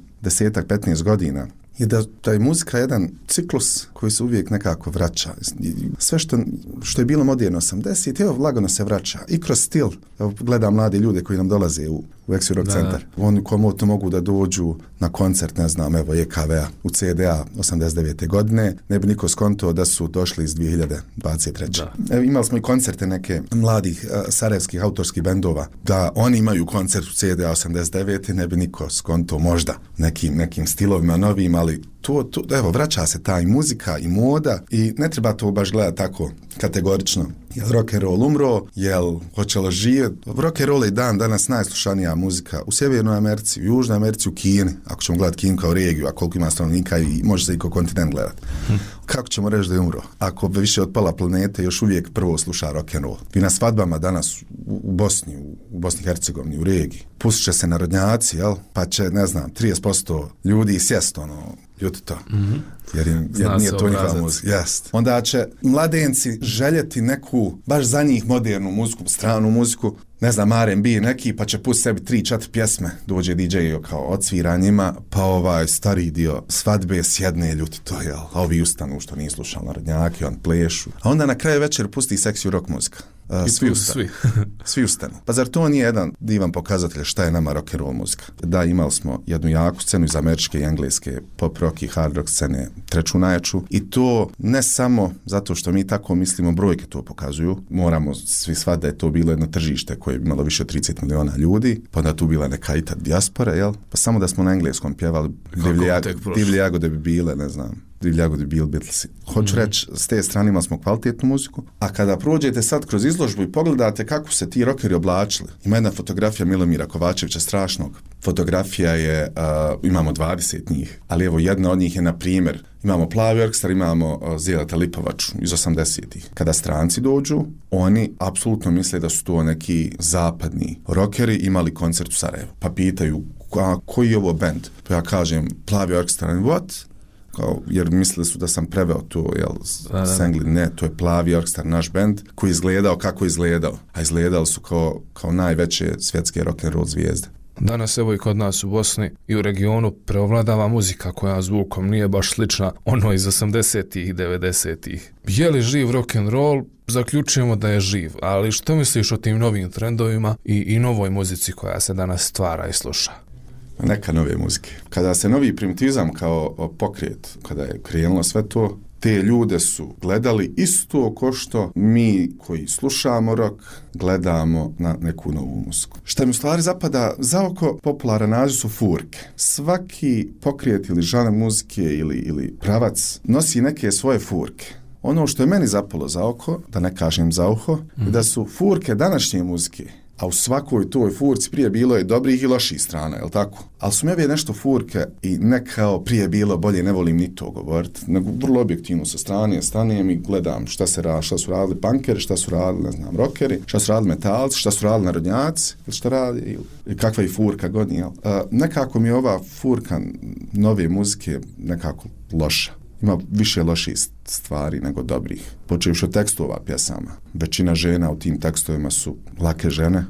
10-15 godina, je da je muzika jedan ciklus koji se uvijek nekako vraća. Sve što je bilo moderno 80, evo lagano se vraća. I kroz stil, evo gledam mlade ljude koji nam dolaze u Exu Rock centar. Oni komotno mogu da dođu na koncert, evo EKV-a u CDA 89. godine. Ne bi niko skonto da su došli iz 2023. Evo, imali smo i koncerte neke mladih sarajevskih autorskih bendova. Da oni imaju koncert u CDA 89. Ne bi niko skonto možda nekim stilovima novim, ali evo, vraća se ta i muzika i moda i ne treba to baš gledati tako kategorično. Jel rock and roll umro, jel hoće živjeti? Rock and roll je danas najslušanija muzika u Sjevernoj Americi, u Južnoj Americi, u Kini, ako ćemo gledati Kinu kao regiju, a koliko ima stanovnika i može se i kao kontinent gledati. Kako ćemo reći da je umro? Ako više od pola planete još uvijek prvo sluša rock and roll. Vi na svadbama danas u Bosni i Hercegovini, u regiji, pustit će se narodnjaci, jel? Pa će, 30% ljudi sjest ljuti to. Jer nije to njihova muzika. Onda će mladenci željeti neku, baš za njih modernu muziku, stranu muziku, R&B neki, pa će pustiti sebi 3-4 pjesme, dođe DJ kao odsvira njima, pa stari dio svadbe sjedne ljuti to, jel? A ovi ustanu što nije slušali narodnjaki, on plešu. A onda na kraju večer pusti Exu Rock muzika. Svi ustanu. Pa zar to nije jedan divan pokazatelj šta je nama rock and roll muzika? Da, imali smo jednu jaku scenu iz američke i engleske pop rock i hard rock scene, treću najjaču, i to ne samo zato što mi tako mislimo, brojke to pokazuju. Moramo svi shvatiti da je to bilo jedno tržište koje je imalo više od 30 miliona ljudi, pa da tu bila neka i ta dijaspora, jel? Pa samo da smo na engleskom pjevali Divlje jagode bi bile, ne znam, Divlje jagode bi bili Beatlesi. Hoću reći, s te strane imali smo kvalitetnu muziku, a kada prođete sad kroz izložbu i pogledate kako se ti rockeri oblačili, ima jedna fotografija Milomira Kovačevića strašnog. Fotografija je, imamo 20 njih, ali evo jedna od njih je, na primjer, imamo Plavi orkestar, imamo Zeleta Lipovaču iz 80-ih. Kada stranci dođu, oni apsolutno misle da su to neki zapadni rockeri imali koncert u Sarajevu. Pa pitaju, koji je ovo band? Pa ja kažem, Plavi orkestar, and what? Jer mislili su da sam preveo to, Sengli, ne, to je Plavi orkestar, naš band, koji je izgledao kako je izgledao, a izgledali su kao najveće svjetske rock'n'roll zvijezde. Danas evo i kod nas u Bosni i u regionu preovladava muzika koja zvukom nije baš slična ono iz 80-ih i 90-ih. Je li živ rock'n'roll? Zaključujemo da je živ, ali što misliš o tim novim trendovima i novoj muzici koja se danas stvara i sluša? Neka nove muzike. Kada se novi primitivizam kao pokret, kada je krenulo sve to, te ljude su gledali isto ko što mi koji slušamo rock gledamo na neku novu muziku. Šta mi u stvari zapada za oko, popularan naziv su furke. Svaki pokret ili žanar muzike ili pravac nosi neke svoje furke. Ono što je meni zapalo za oko, da ne kažem za uho, je da su furke današnje muzike, a u svakoj toj furci prije bilo je dobrih i loših strana, je li tako? Ali su mi ove nešto furke i ne kao prije bilo bolje, ne volim ni to govoriti, nego vrlo objektivno sa strane, stanem i gledam šta su radili punkeri, šta su radili, ne znam, rockeri, šta su radili metalci, šta su radili narodnjaci, ili šta radi, ili kakva je furka godin, jel? Nekako mi je ova furka nove muzike nekako loša. Ima više loših stvari nego dobrih. Počevši od tekstova pjesama. Većina žena u tim tekstovima su lake žene.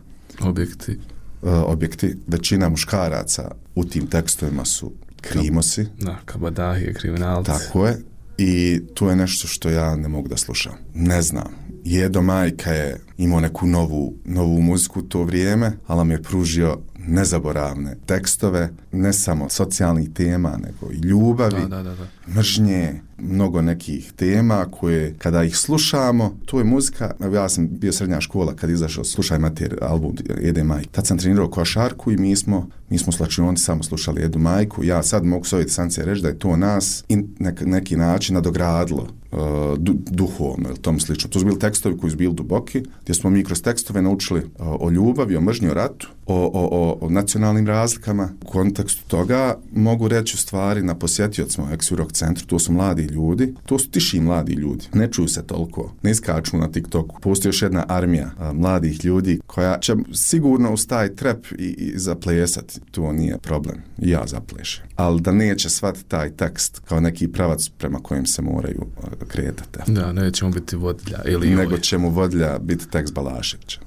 Objekti. Većina muškaraca u tim tekstovima su krimosi. Kabadahije, kriminalci. Tako je. I to je nešto što ja ne mogu da slušam. Ne znam. Jedo Majka je imao neku novu muziku u to vrijeme, ali mi je pružio nezaboravne tekstove, ne samo socijalnih tema, nego i ljubavi, mržnje, mnogo nekih tema koje, kada ih slušamo, to je muzika. Ja sam bio srednja škola kad izašao Slušaj mater album Jede Majke. Tad sam trenirao košarku i mi smo slačionci samo slušali Jedu Majku. Ja sad mogu s ove distance reći da je to nas i neki način nadogradilo duhovno ili tom slično. To su bili tekstovi koji su bili duboki, gdje smo mi kroz tekstove naučili o ljubavi, o mržnji, o ratu, o nacionalnim razlikama. U kontekstu toga mogu reći u stvari na posjetiocima u Ex Rock centru, to su mladi ljudi, to su tiši mladi ljudi, ne čuju se toliko, ne iskaču na TikToku. Postoji još jedna armija mladih ljudi koja će sigurno uz taj trep i zaplesati, to nije problem, i ja zaplešem. Ali da neće shvatiti taj tekst kao neki pravac prema kojem se moraju kretati. Da, nećemo biti vodilja. Nego će mu vodilja biti tekst Balaševića.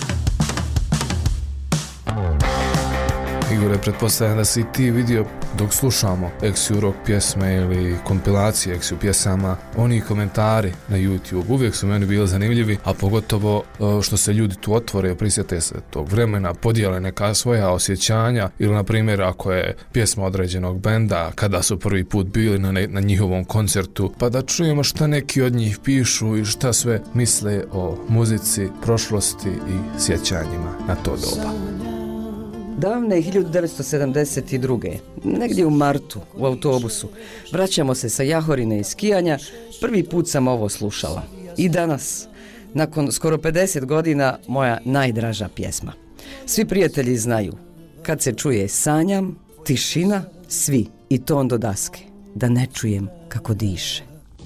Igore, pretpostavljam da si ti vidio dok slušamo Ex Rock pjesme ili kompilacije Ex pjesama, oni komentari na YouTube uvijek su meni bili zanimljivi, a pogotovo što se ljudi tu otvore, prisjete se tog vremena, podijele neka svoja osjećanja ili na primjer ako je pjesma određenog benda, kada su prvi put bili na njihovom koncertu, pa da čujemo šta neki od njih pišu i šta sve misle o muzici, prošlosti i sjećanjima na to doba. Davne 1972. negdje u martu u autobusu vraćamo se sa Jahorine i skijanja, prvi put sam ovo slušala. I danas, nakon skoro 50 godina, moja najdraža pjesma. Svi prijatelji znaju, kad se čuje sanjam, tišina, svi i ton do daske, da ne čujem kako diše.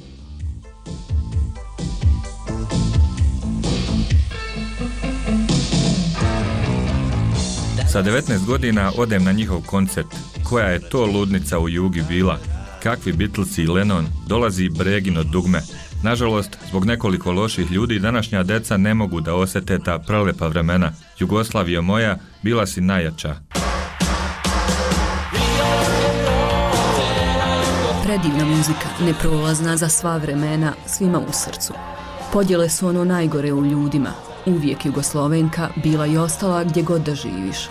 Sa 19 godina odem na njihov koncert. Koja je to ludnica u Jugi bila? Kakvi Beatlesi i Lennon, dolazi Bregin od dugme. Nažalost, zbog nekoliko loših ljudi današnja deca ne mogu da osete ta prelepa vremena. Jugoslavija moja, bila si najjača. Predivna muzika, neprolazna za sva vremena, svima u srcu. Podjele su ono najgore u ljudima. uvijek Jugoslovenka, bila i ostala gdje god da živiš.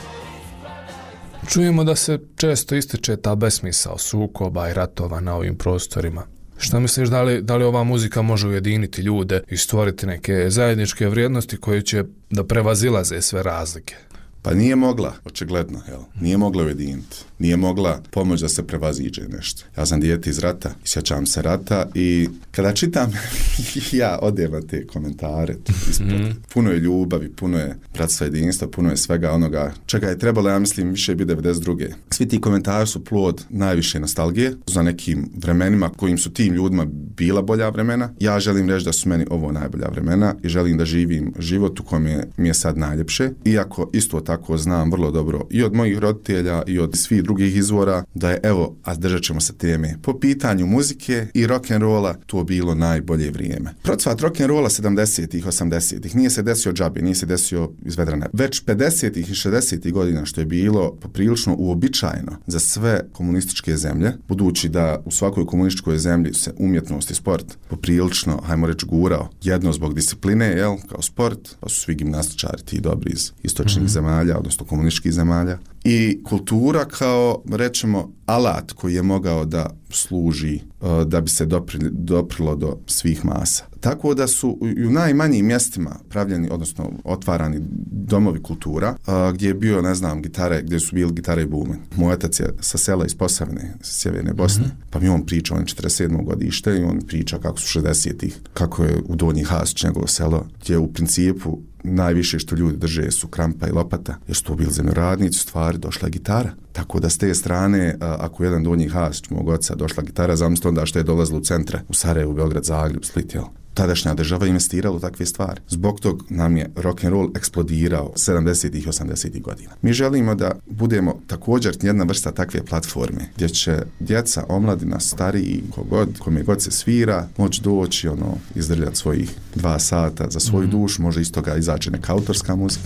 Čujemo da se često ističe ta besmisao sukoba i ratova na ovim prostorima. Šta misliš, da li ova muzika može ujediniti ljude i stvoriti neke zajedničke vrijednosti koje će da prevazilaze sve razlike? Pa nije mogla, očigledno, nije mogla ujediniti. Nije mogla pomoći da se prevaziđe nešto. Ja sam dijete iz rata, sjećam se rata i kada čitam, ja odem na te komentare. Puno je ljubavi, puno je bratstva, jedinstva, puno je svega onoga čega je trebalo, ja mislim, više bi 92. Svi ti komentari su plod najviše nostalgije za nekim vremenima kojim su tim ljudima bila bolja vremena. Ja želim reći da su meni ovo najbolja vremena i želim da živim život u kojem mi je sad najljepše. Iako isto tako znam vrlo dobro i od mojih roditelja i od svih drugih izvora da je, evo, a držat ćemo se teme, po pitanju muzike i rock'n'rolla to bilo najbolje vrijeme. Procvat rock'n'rolla 70-ih, 80-ih nije se desio džabi, nije se desio iz vedrane. Već 50-ih i 60-ih godina, što je bilo poprilično uobičajeno za sve komunističke zemlje, budući da u svakoj komunističkoj zemlji se umjetnost i sport poprilično, hajmo reći, gurao. Jedno zbog discipline, kao sport, pa su svi gimnastičari ti dobri iz istočnih zemalja, odnosno komunističkih zemalja. I kultura kao, rečemo, alat koji je mogao da služi da bi se doprilo do svih masa. Tako da su u najmanjim mjestima pravljeni, odnosno otvarani domovi kultura, gdje je bio, ne znam, gitare, gdje su bili gitare i bumen. Moj otac je sa sela iz Posavine, sa sjeverne Bosne, pa mi on priča, on je 47. godište i on priča kako su 60-ih, kako je u Donji Hasić njegovo selo, gdje u principu najviše što ljudi drže su krampa i lopata, jer su to bili zemljoradnici, stvari, došla je gitara. Tako da s te strane, ako jedan Donji Hasić, mog oca, došla gitara, zamislite onda što je dolazilo u centre, u Sarajevu, Beograd, Zagreb, Split, tadašnja država investirala u takve stvari. Zbog tog nam je rock'n'roll eksplodirao 70-ih i 80-ih godina. Mi želimo da budemo također jedna vrsta takve platforme, gdje će djeca, omladina, stariji, kome god se svira, moći doći, izdrljati svojih 2 sata za svoju dušu, može iz toga izaći neka autorska muzika.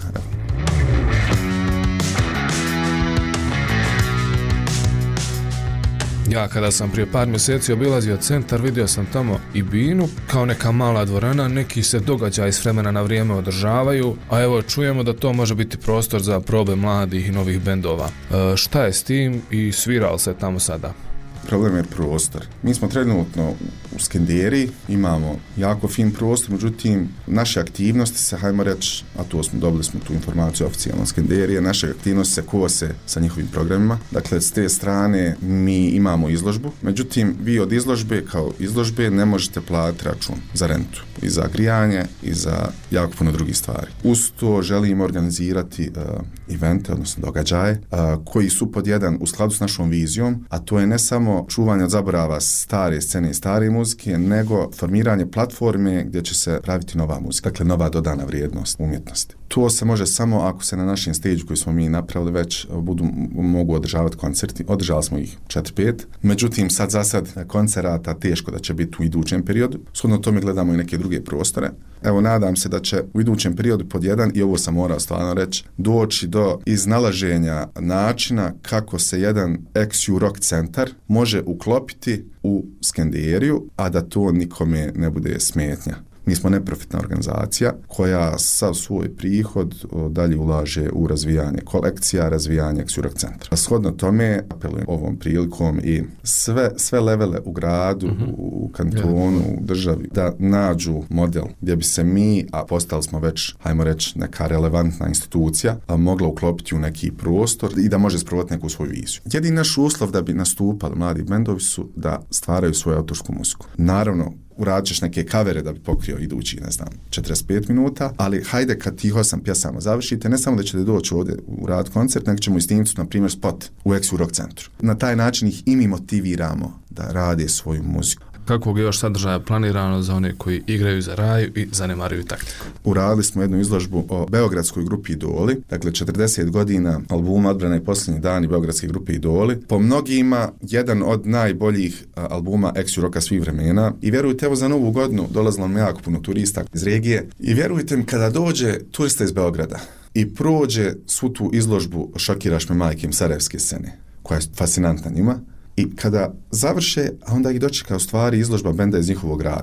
Ja kada sam prije par mjeseci obilazio centar, vidio sam tamo i binu, kao neka mala dvorana, neki se događaji s vremena na vrijeme održavaju, a evo čujemo da to može biti prostor za probe mladih i novih bendova. Šta je s tim i svira li se tamo sada? Problem je prostor. Mi smo trenutno u Skenderiji, imamo jako fin prostor, međutim, naše aktivnosti se, hajmo reći, a dobili smo tu informaciju oficijalno Skenderije, naše aktivnosti se kose sa njihovim programima. Dakle, s te strane mi imamo izložbu, međutim, vi od izložbe kao izložbe ne možete platiti račun za rentu i za grijanje i za jako puno drugih stvari. Uz to želimo organizirati evente, odnosno događaje, koji su pod jedan u skladu s našom vizijom, a to je ne samo čuvanje od zaborava stare scene i stare muzike, nego formiranje platforme gdje će se praviti nova muzika, dakle nova dodana vrijednost umjetnosti. To se može samo ako se na našem stage koji smo mi napravili već mogu održavati koncerti. Održali smo ih 4-5, međutim za sad koncerata teško da će biti u idućem periodu. Shodno tome gledamo i neke druge prostore. Evo, nadam se da će u idućem periodu pod jedan, i ovo sam morao stvarno reći, doći do iznalaženja načina kako se jedan ex-U rock centar može uklopiti u Skenderiju, a da to nikome ne bude smetnja. Mi smo neprofitna organizacija koja sav svoj prihod dalje ulaže u razvijanje kolekcija, razvijanje ex-U rock centra. Shodno tome apelujem ovom prilikom i sve levele u gradu, u kantonu, u državi, da nađu model gdje bi se mi, a postali smo već, hajmo reći, neka relevantna institucija, mogla uklopiti u neki prostor i da može sprovoditi neku svoju viziju. Jedini naš uslov da bi nastupali mladi bendovi su da stvaraju svoju autorsku muziku. Naravno, uradit ćeš neke kavere da bi pokrio idući, 45 minuta, ali hajde kad tih 8 pjesama završite, ne samo da ćete doći ovdje u rad koncert, nego ćemo istiniti, na primjer, spot u ex-U rock centru. Na taj način ih i mi motiviramo da rade svoju muziku. Kakvog je još sadržaja planirano za one koji igraju za raju i zanemaruju taktiku? Uradili smo jednu izložbu o beogradskoj grupi Idoli, dakle 40 godina albuma Odbrana i posljednji dani beogradske grupe Idoli. Po mnogima jedan od najboljih albuma ex-U rocka svih vremena i vjerujte, evo za Novu godinu dolazilo nam jako puno turista iz regije i vjerujte mi, kada dođe turista iz Beograda i prođe svu tu izložbu Šokiraš me majke sarajevske scene, koja je fascinantna njima, i kada završe, a onda ih dočeka u stvari izložba benda iz njihovog grada.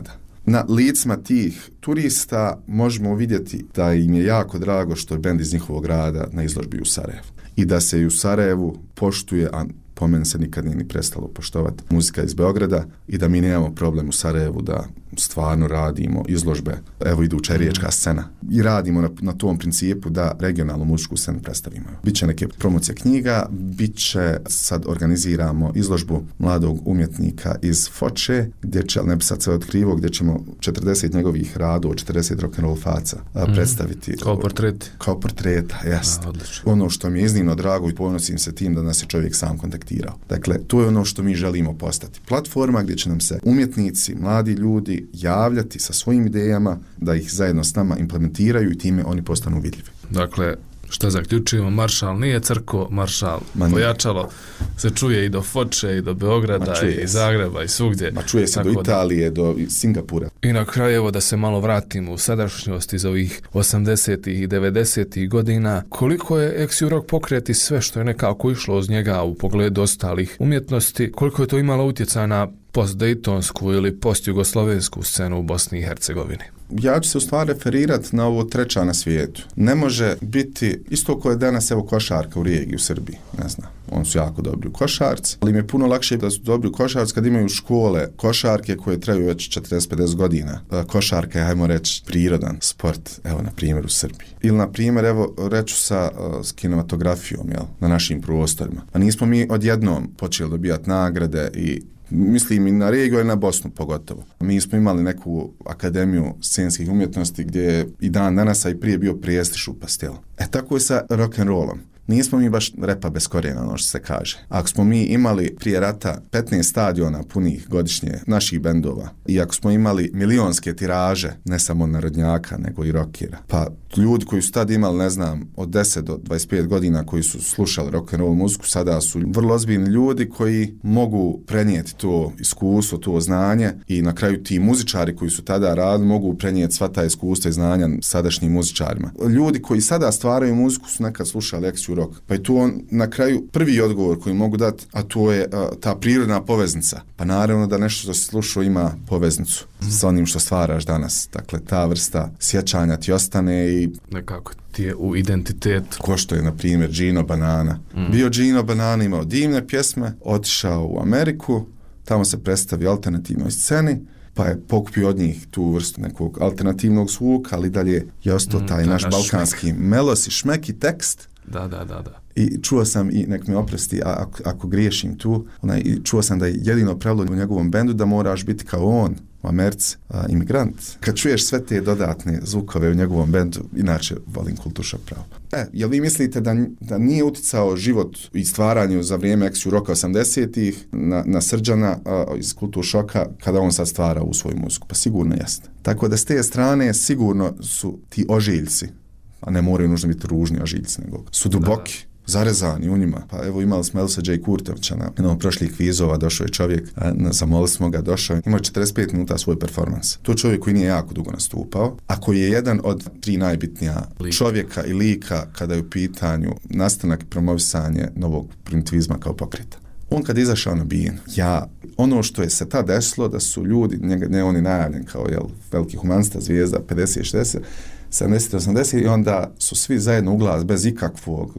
Na licima tih turista možemo vidjeti da im je jako drago što je bend iz njihovog grada na izložbi u Sarajevu. I da se i u Sarajevu poštuje, a po meni se nikad nije ni prestalo poštovati, muzika iz Beograda i da mi nemamo problem u Sarajevu da stvarno radimo izložbe. Evo iduća riječka scena. I radimo na tom principu da regionalnu muzičku scenu predstavimo. Biće neke promocije knjiga, biće, sad organiziramo izložbu mladog umjetnika iz Foče, gdje će, ne bi sad sve otkrivo, gdje ćemo 40 njegovih radova, 40 rock'n'roll faca predstaviti. Kao portret? Kao portreta, jest. Ono što mi je iznimno drago i ponosim se tim da nas je čovjek sam kontaktirao. Dakle, to je ono što mi želimo postati. Platforma gdje će nam se umjetnici, mladi ljudi javljati sa svojim idejama, da ih zajedno s nama implementiraju i time oni postanu vidljivi. Dakle, šta zaključujemo, maršal nije crko, maršal pojačalo, se čuje i do Foče, i do Beograda, i Zagreba, i svugdje. Čuje se do Italije, do Singapura. I na kraju, evo da se malo vratimo u sadašnjost iz ovih 80-ih i 90-ih godina, koliko je XU Rock pokret i sve što je nekako išlo uz njega u pogledu ostalih umjetnosti, koliko je to imalo utjecaj na post-dejtonsku ili post-jugoslovensku scenu u Bosni i Hercegovini? Ja ću se u stvari referirati na ovo treća na svijetu. Ne može biti isto koje danas evo košarka u regiji u Srbiji, ne znam. Oni su jako dobri u košarci, ali im je puno lakše da su dobri u košarci kad imaju škole košarke koje traju već 40-50 godina. Košarka je, hajmo reći, prirodan sport, evo na primjer u Srbiji. Ili na primjer, evo reću sa kinematografijom, jel, na našim prostorima. A nismo mi odjednom počeli dobijati nagrade i mislim i na regiju i na Bosnu pogotovo. Mi smo imali neku akademiju scenskih umjetnosti gdje je i dan danas, a i prije bio prijestiž u Pastelu. Tako je sa rock'n'rollom. Nismo mi baš repa bez korijena, ono što se kaže. Ako smo mi imali prije rata 15 stadiona punih godišnje naših bendova i ako smo imali milionske tiraže, ne samo narodnjaka, nego i rockera, pa ljudi koji su tad imali, ne znam, od 10 do 25 godina koji su slušali rock'n'roll muziku, sada su vrlo ozbiljni ljudi koji mogu prenijeti to iskustvo, to znanje i na kraju ti muzičari koji su tada radili mogu prenijeti sva ta iskustva i znanja sadašnjim muzičarima. Ljudi koji sada stvaraju muziku su nekad slušali XU Rock. Pa je tu na kraju prvi odgovor koji mogu dati, a to je ta prirodna poveznica. Pa naravno da nešto što si slušao ima poveznicu sa onim što stvaraš danas. Dakle, ta vrsta sjećanja ti ostane i nekako ti je u identitetu. Ko što je, na primjer, Gino Banana. Bio Gino Banana, imao divne pjesme, otišao u Ameriku, tamo se predstavio alternativnoj sceni, pa je pokupio od njih tu vrstu nekog alternativnog zvuka, ali dalje je ostao taj naš balkanski melos i šmek i tekst. Da. I čuo sam, i nek me oprosti ako griješim tu, čuo sam da je jedino pravilo u njegovom bendu da moraš biti kao on u Americi, imigrant. Kad čuješ sve te dodatne zvukove u njegovom bendu, inače volim Kultur Šok pravo. Jel vi mislite da nije uticao život i stvaranju za vrijeme XU Rocka 80-ih na Srđana iz Kultur Šoka kada on sad stvara u svoju muziku? Pa sigurno jeste. Tako da s te strane sigurno su ti ožiljci, a ne moraju nužno biti ružni ožiljci, nego su duboki, zarezani u njima. Pa evo imali smo Elsa J. Kurtovića na jednom prošlih kvizova, došao je čovjek, zamolili smo ga, došao, imao 45 minuta svoj performans. To čovjek koji nije jako dugo nastupao, a koji je jedan od 3 najbitnija čovjeka i lika kada je u pitanju nastanak i promovisanje novog primitivizma kao pokreta. On kad izašao na bijen, ono što je se tad desilo, da su ljudi, ne on je najavljen kao veliki humanista, zvijezda, 50, 60, 70, 80 i onda su svi zajedno u glas bez ikakvog,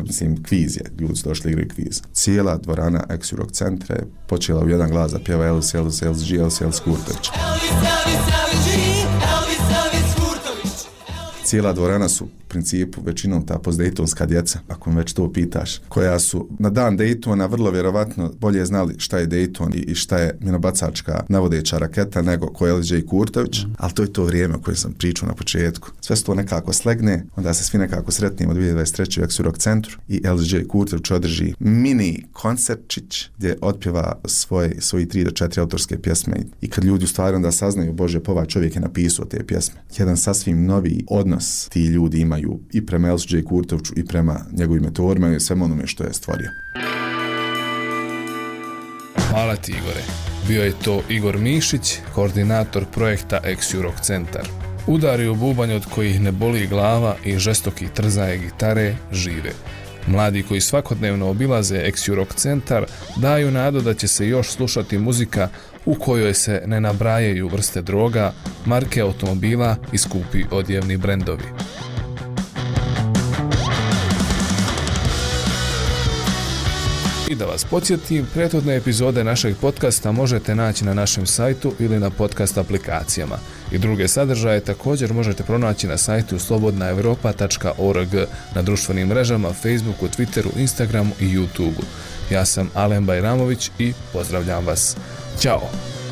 kviz je, ljudi su došli igrati kviz. Cijela dvorana XU Rock centra je počela u jedan glas da pjeva Elvis Kurtović. Cijela dvorana su u principu većinom ta postdejtonska djeca, ako me već to pitaš, koja su na dan Dejtona vrlo vjerovatno bolje znali šta je Dejton i šta je minobacačka navodeća raketa nego ko je L.J. Kurtović, ali to je to vrijeme o kojem sam pričao na početku. Sve se to nekako slegne, onda se svi nekako sretnimo 2023. u XU Rock centru i L.J. Kurtović održi mini koncertčić gdje otpjeva svoji 3 do 4 autorske pjesme i kad ljudi u stvari onda saznaju, Bože, ovaj čovjek je napisao te pjesme. Jedan sasvim novi odnos ti ljudi imaju i prema L.J. Kurtoviću i prema njegovim meteorima i svemu onome što je stvorio. Hvala ti, Igore. Bio je to Igor Mišić, koordinator projekta XU Rock centar. Udari u bubanj od kojih ne boli glava i žestoki trzaje gitare žive. Mladi koji svakodnevno obilaze Ex-Rock centar daju nadu da će se još slušati muzika u kojoj se ne nabrajaju vrste droga, marke automobila i skupi odjevni brendovi. I da vas podsjetim, prethodne epizode našeg podcasta možete naći na našem sajtu ili na podcast aplikacijama. I druge sadržaje također možete pronaći na sajtu slobodnaevropa.org, na društvenim mrežama, Facebooku, Twitteru, Instagramu i YouTubeu. Ja sam Alen Bajramović i pozdravljam vas. Ćao!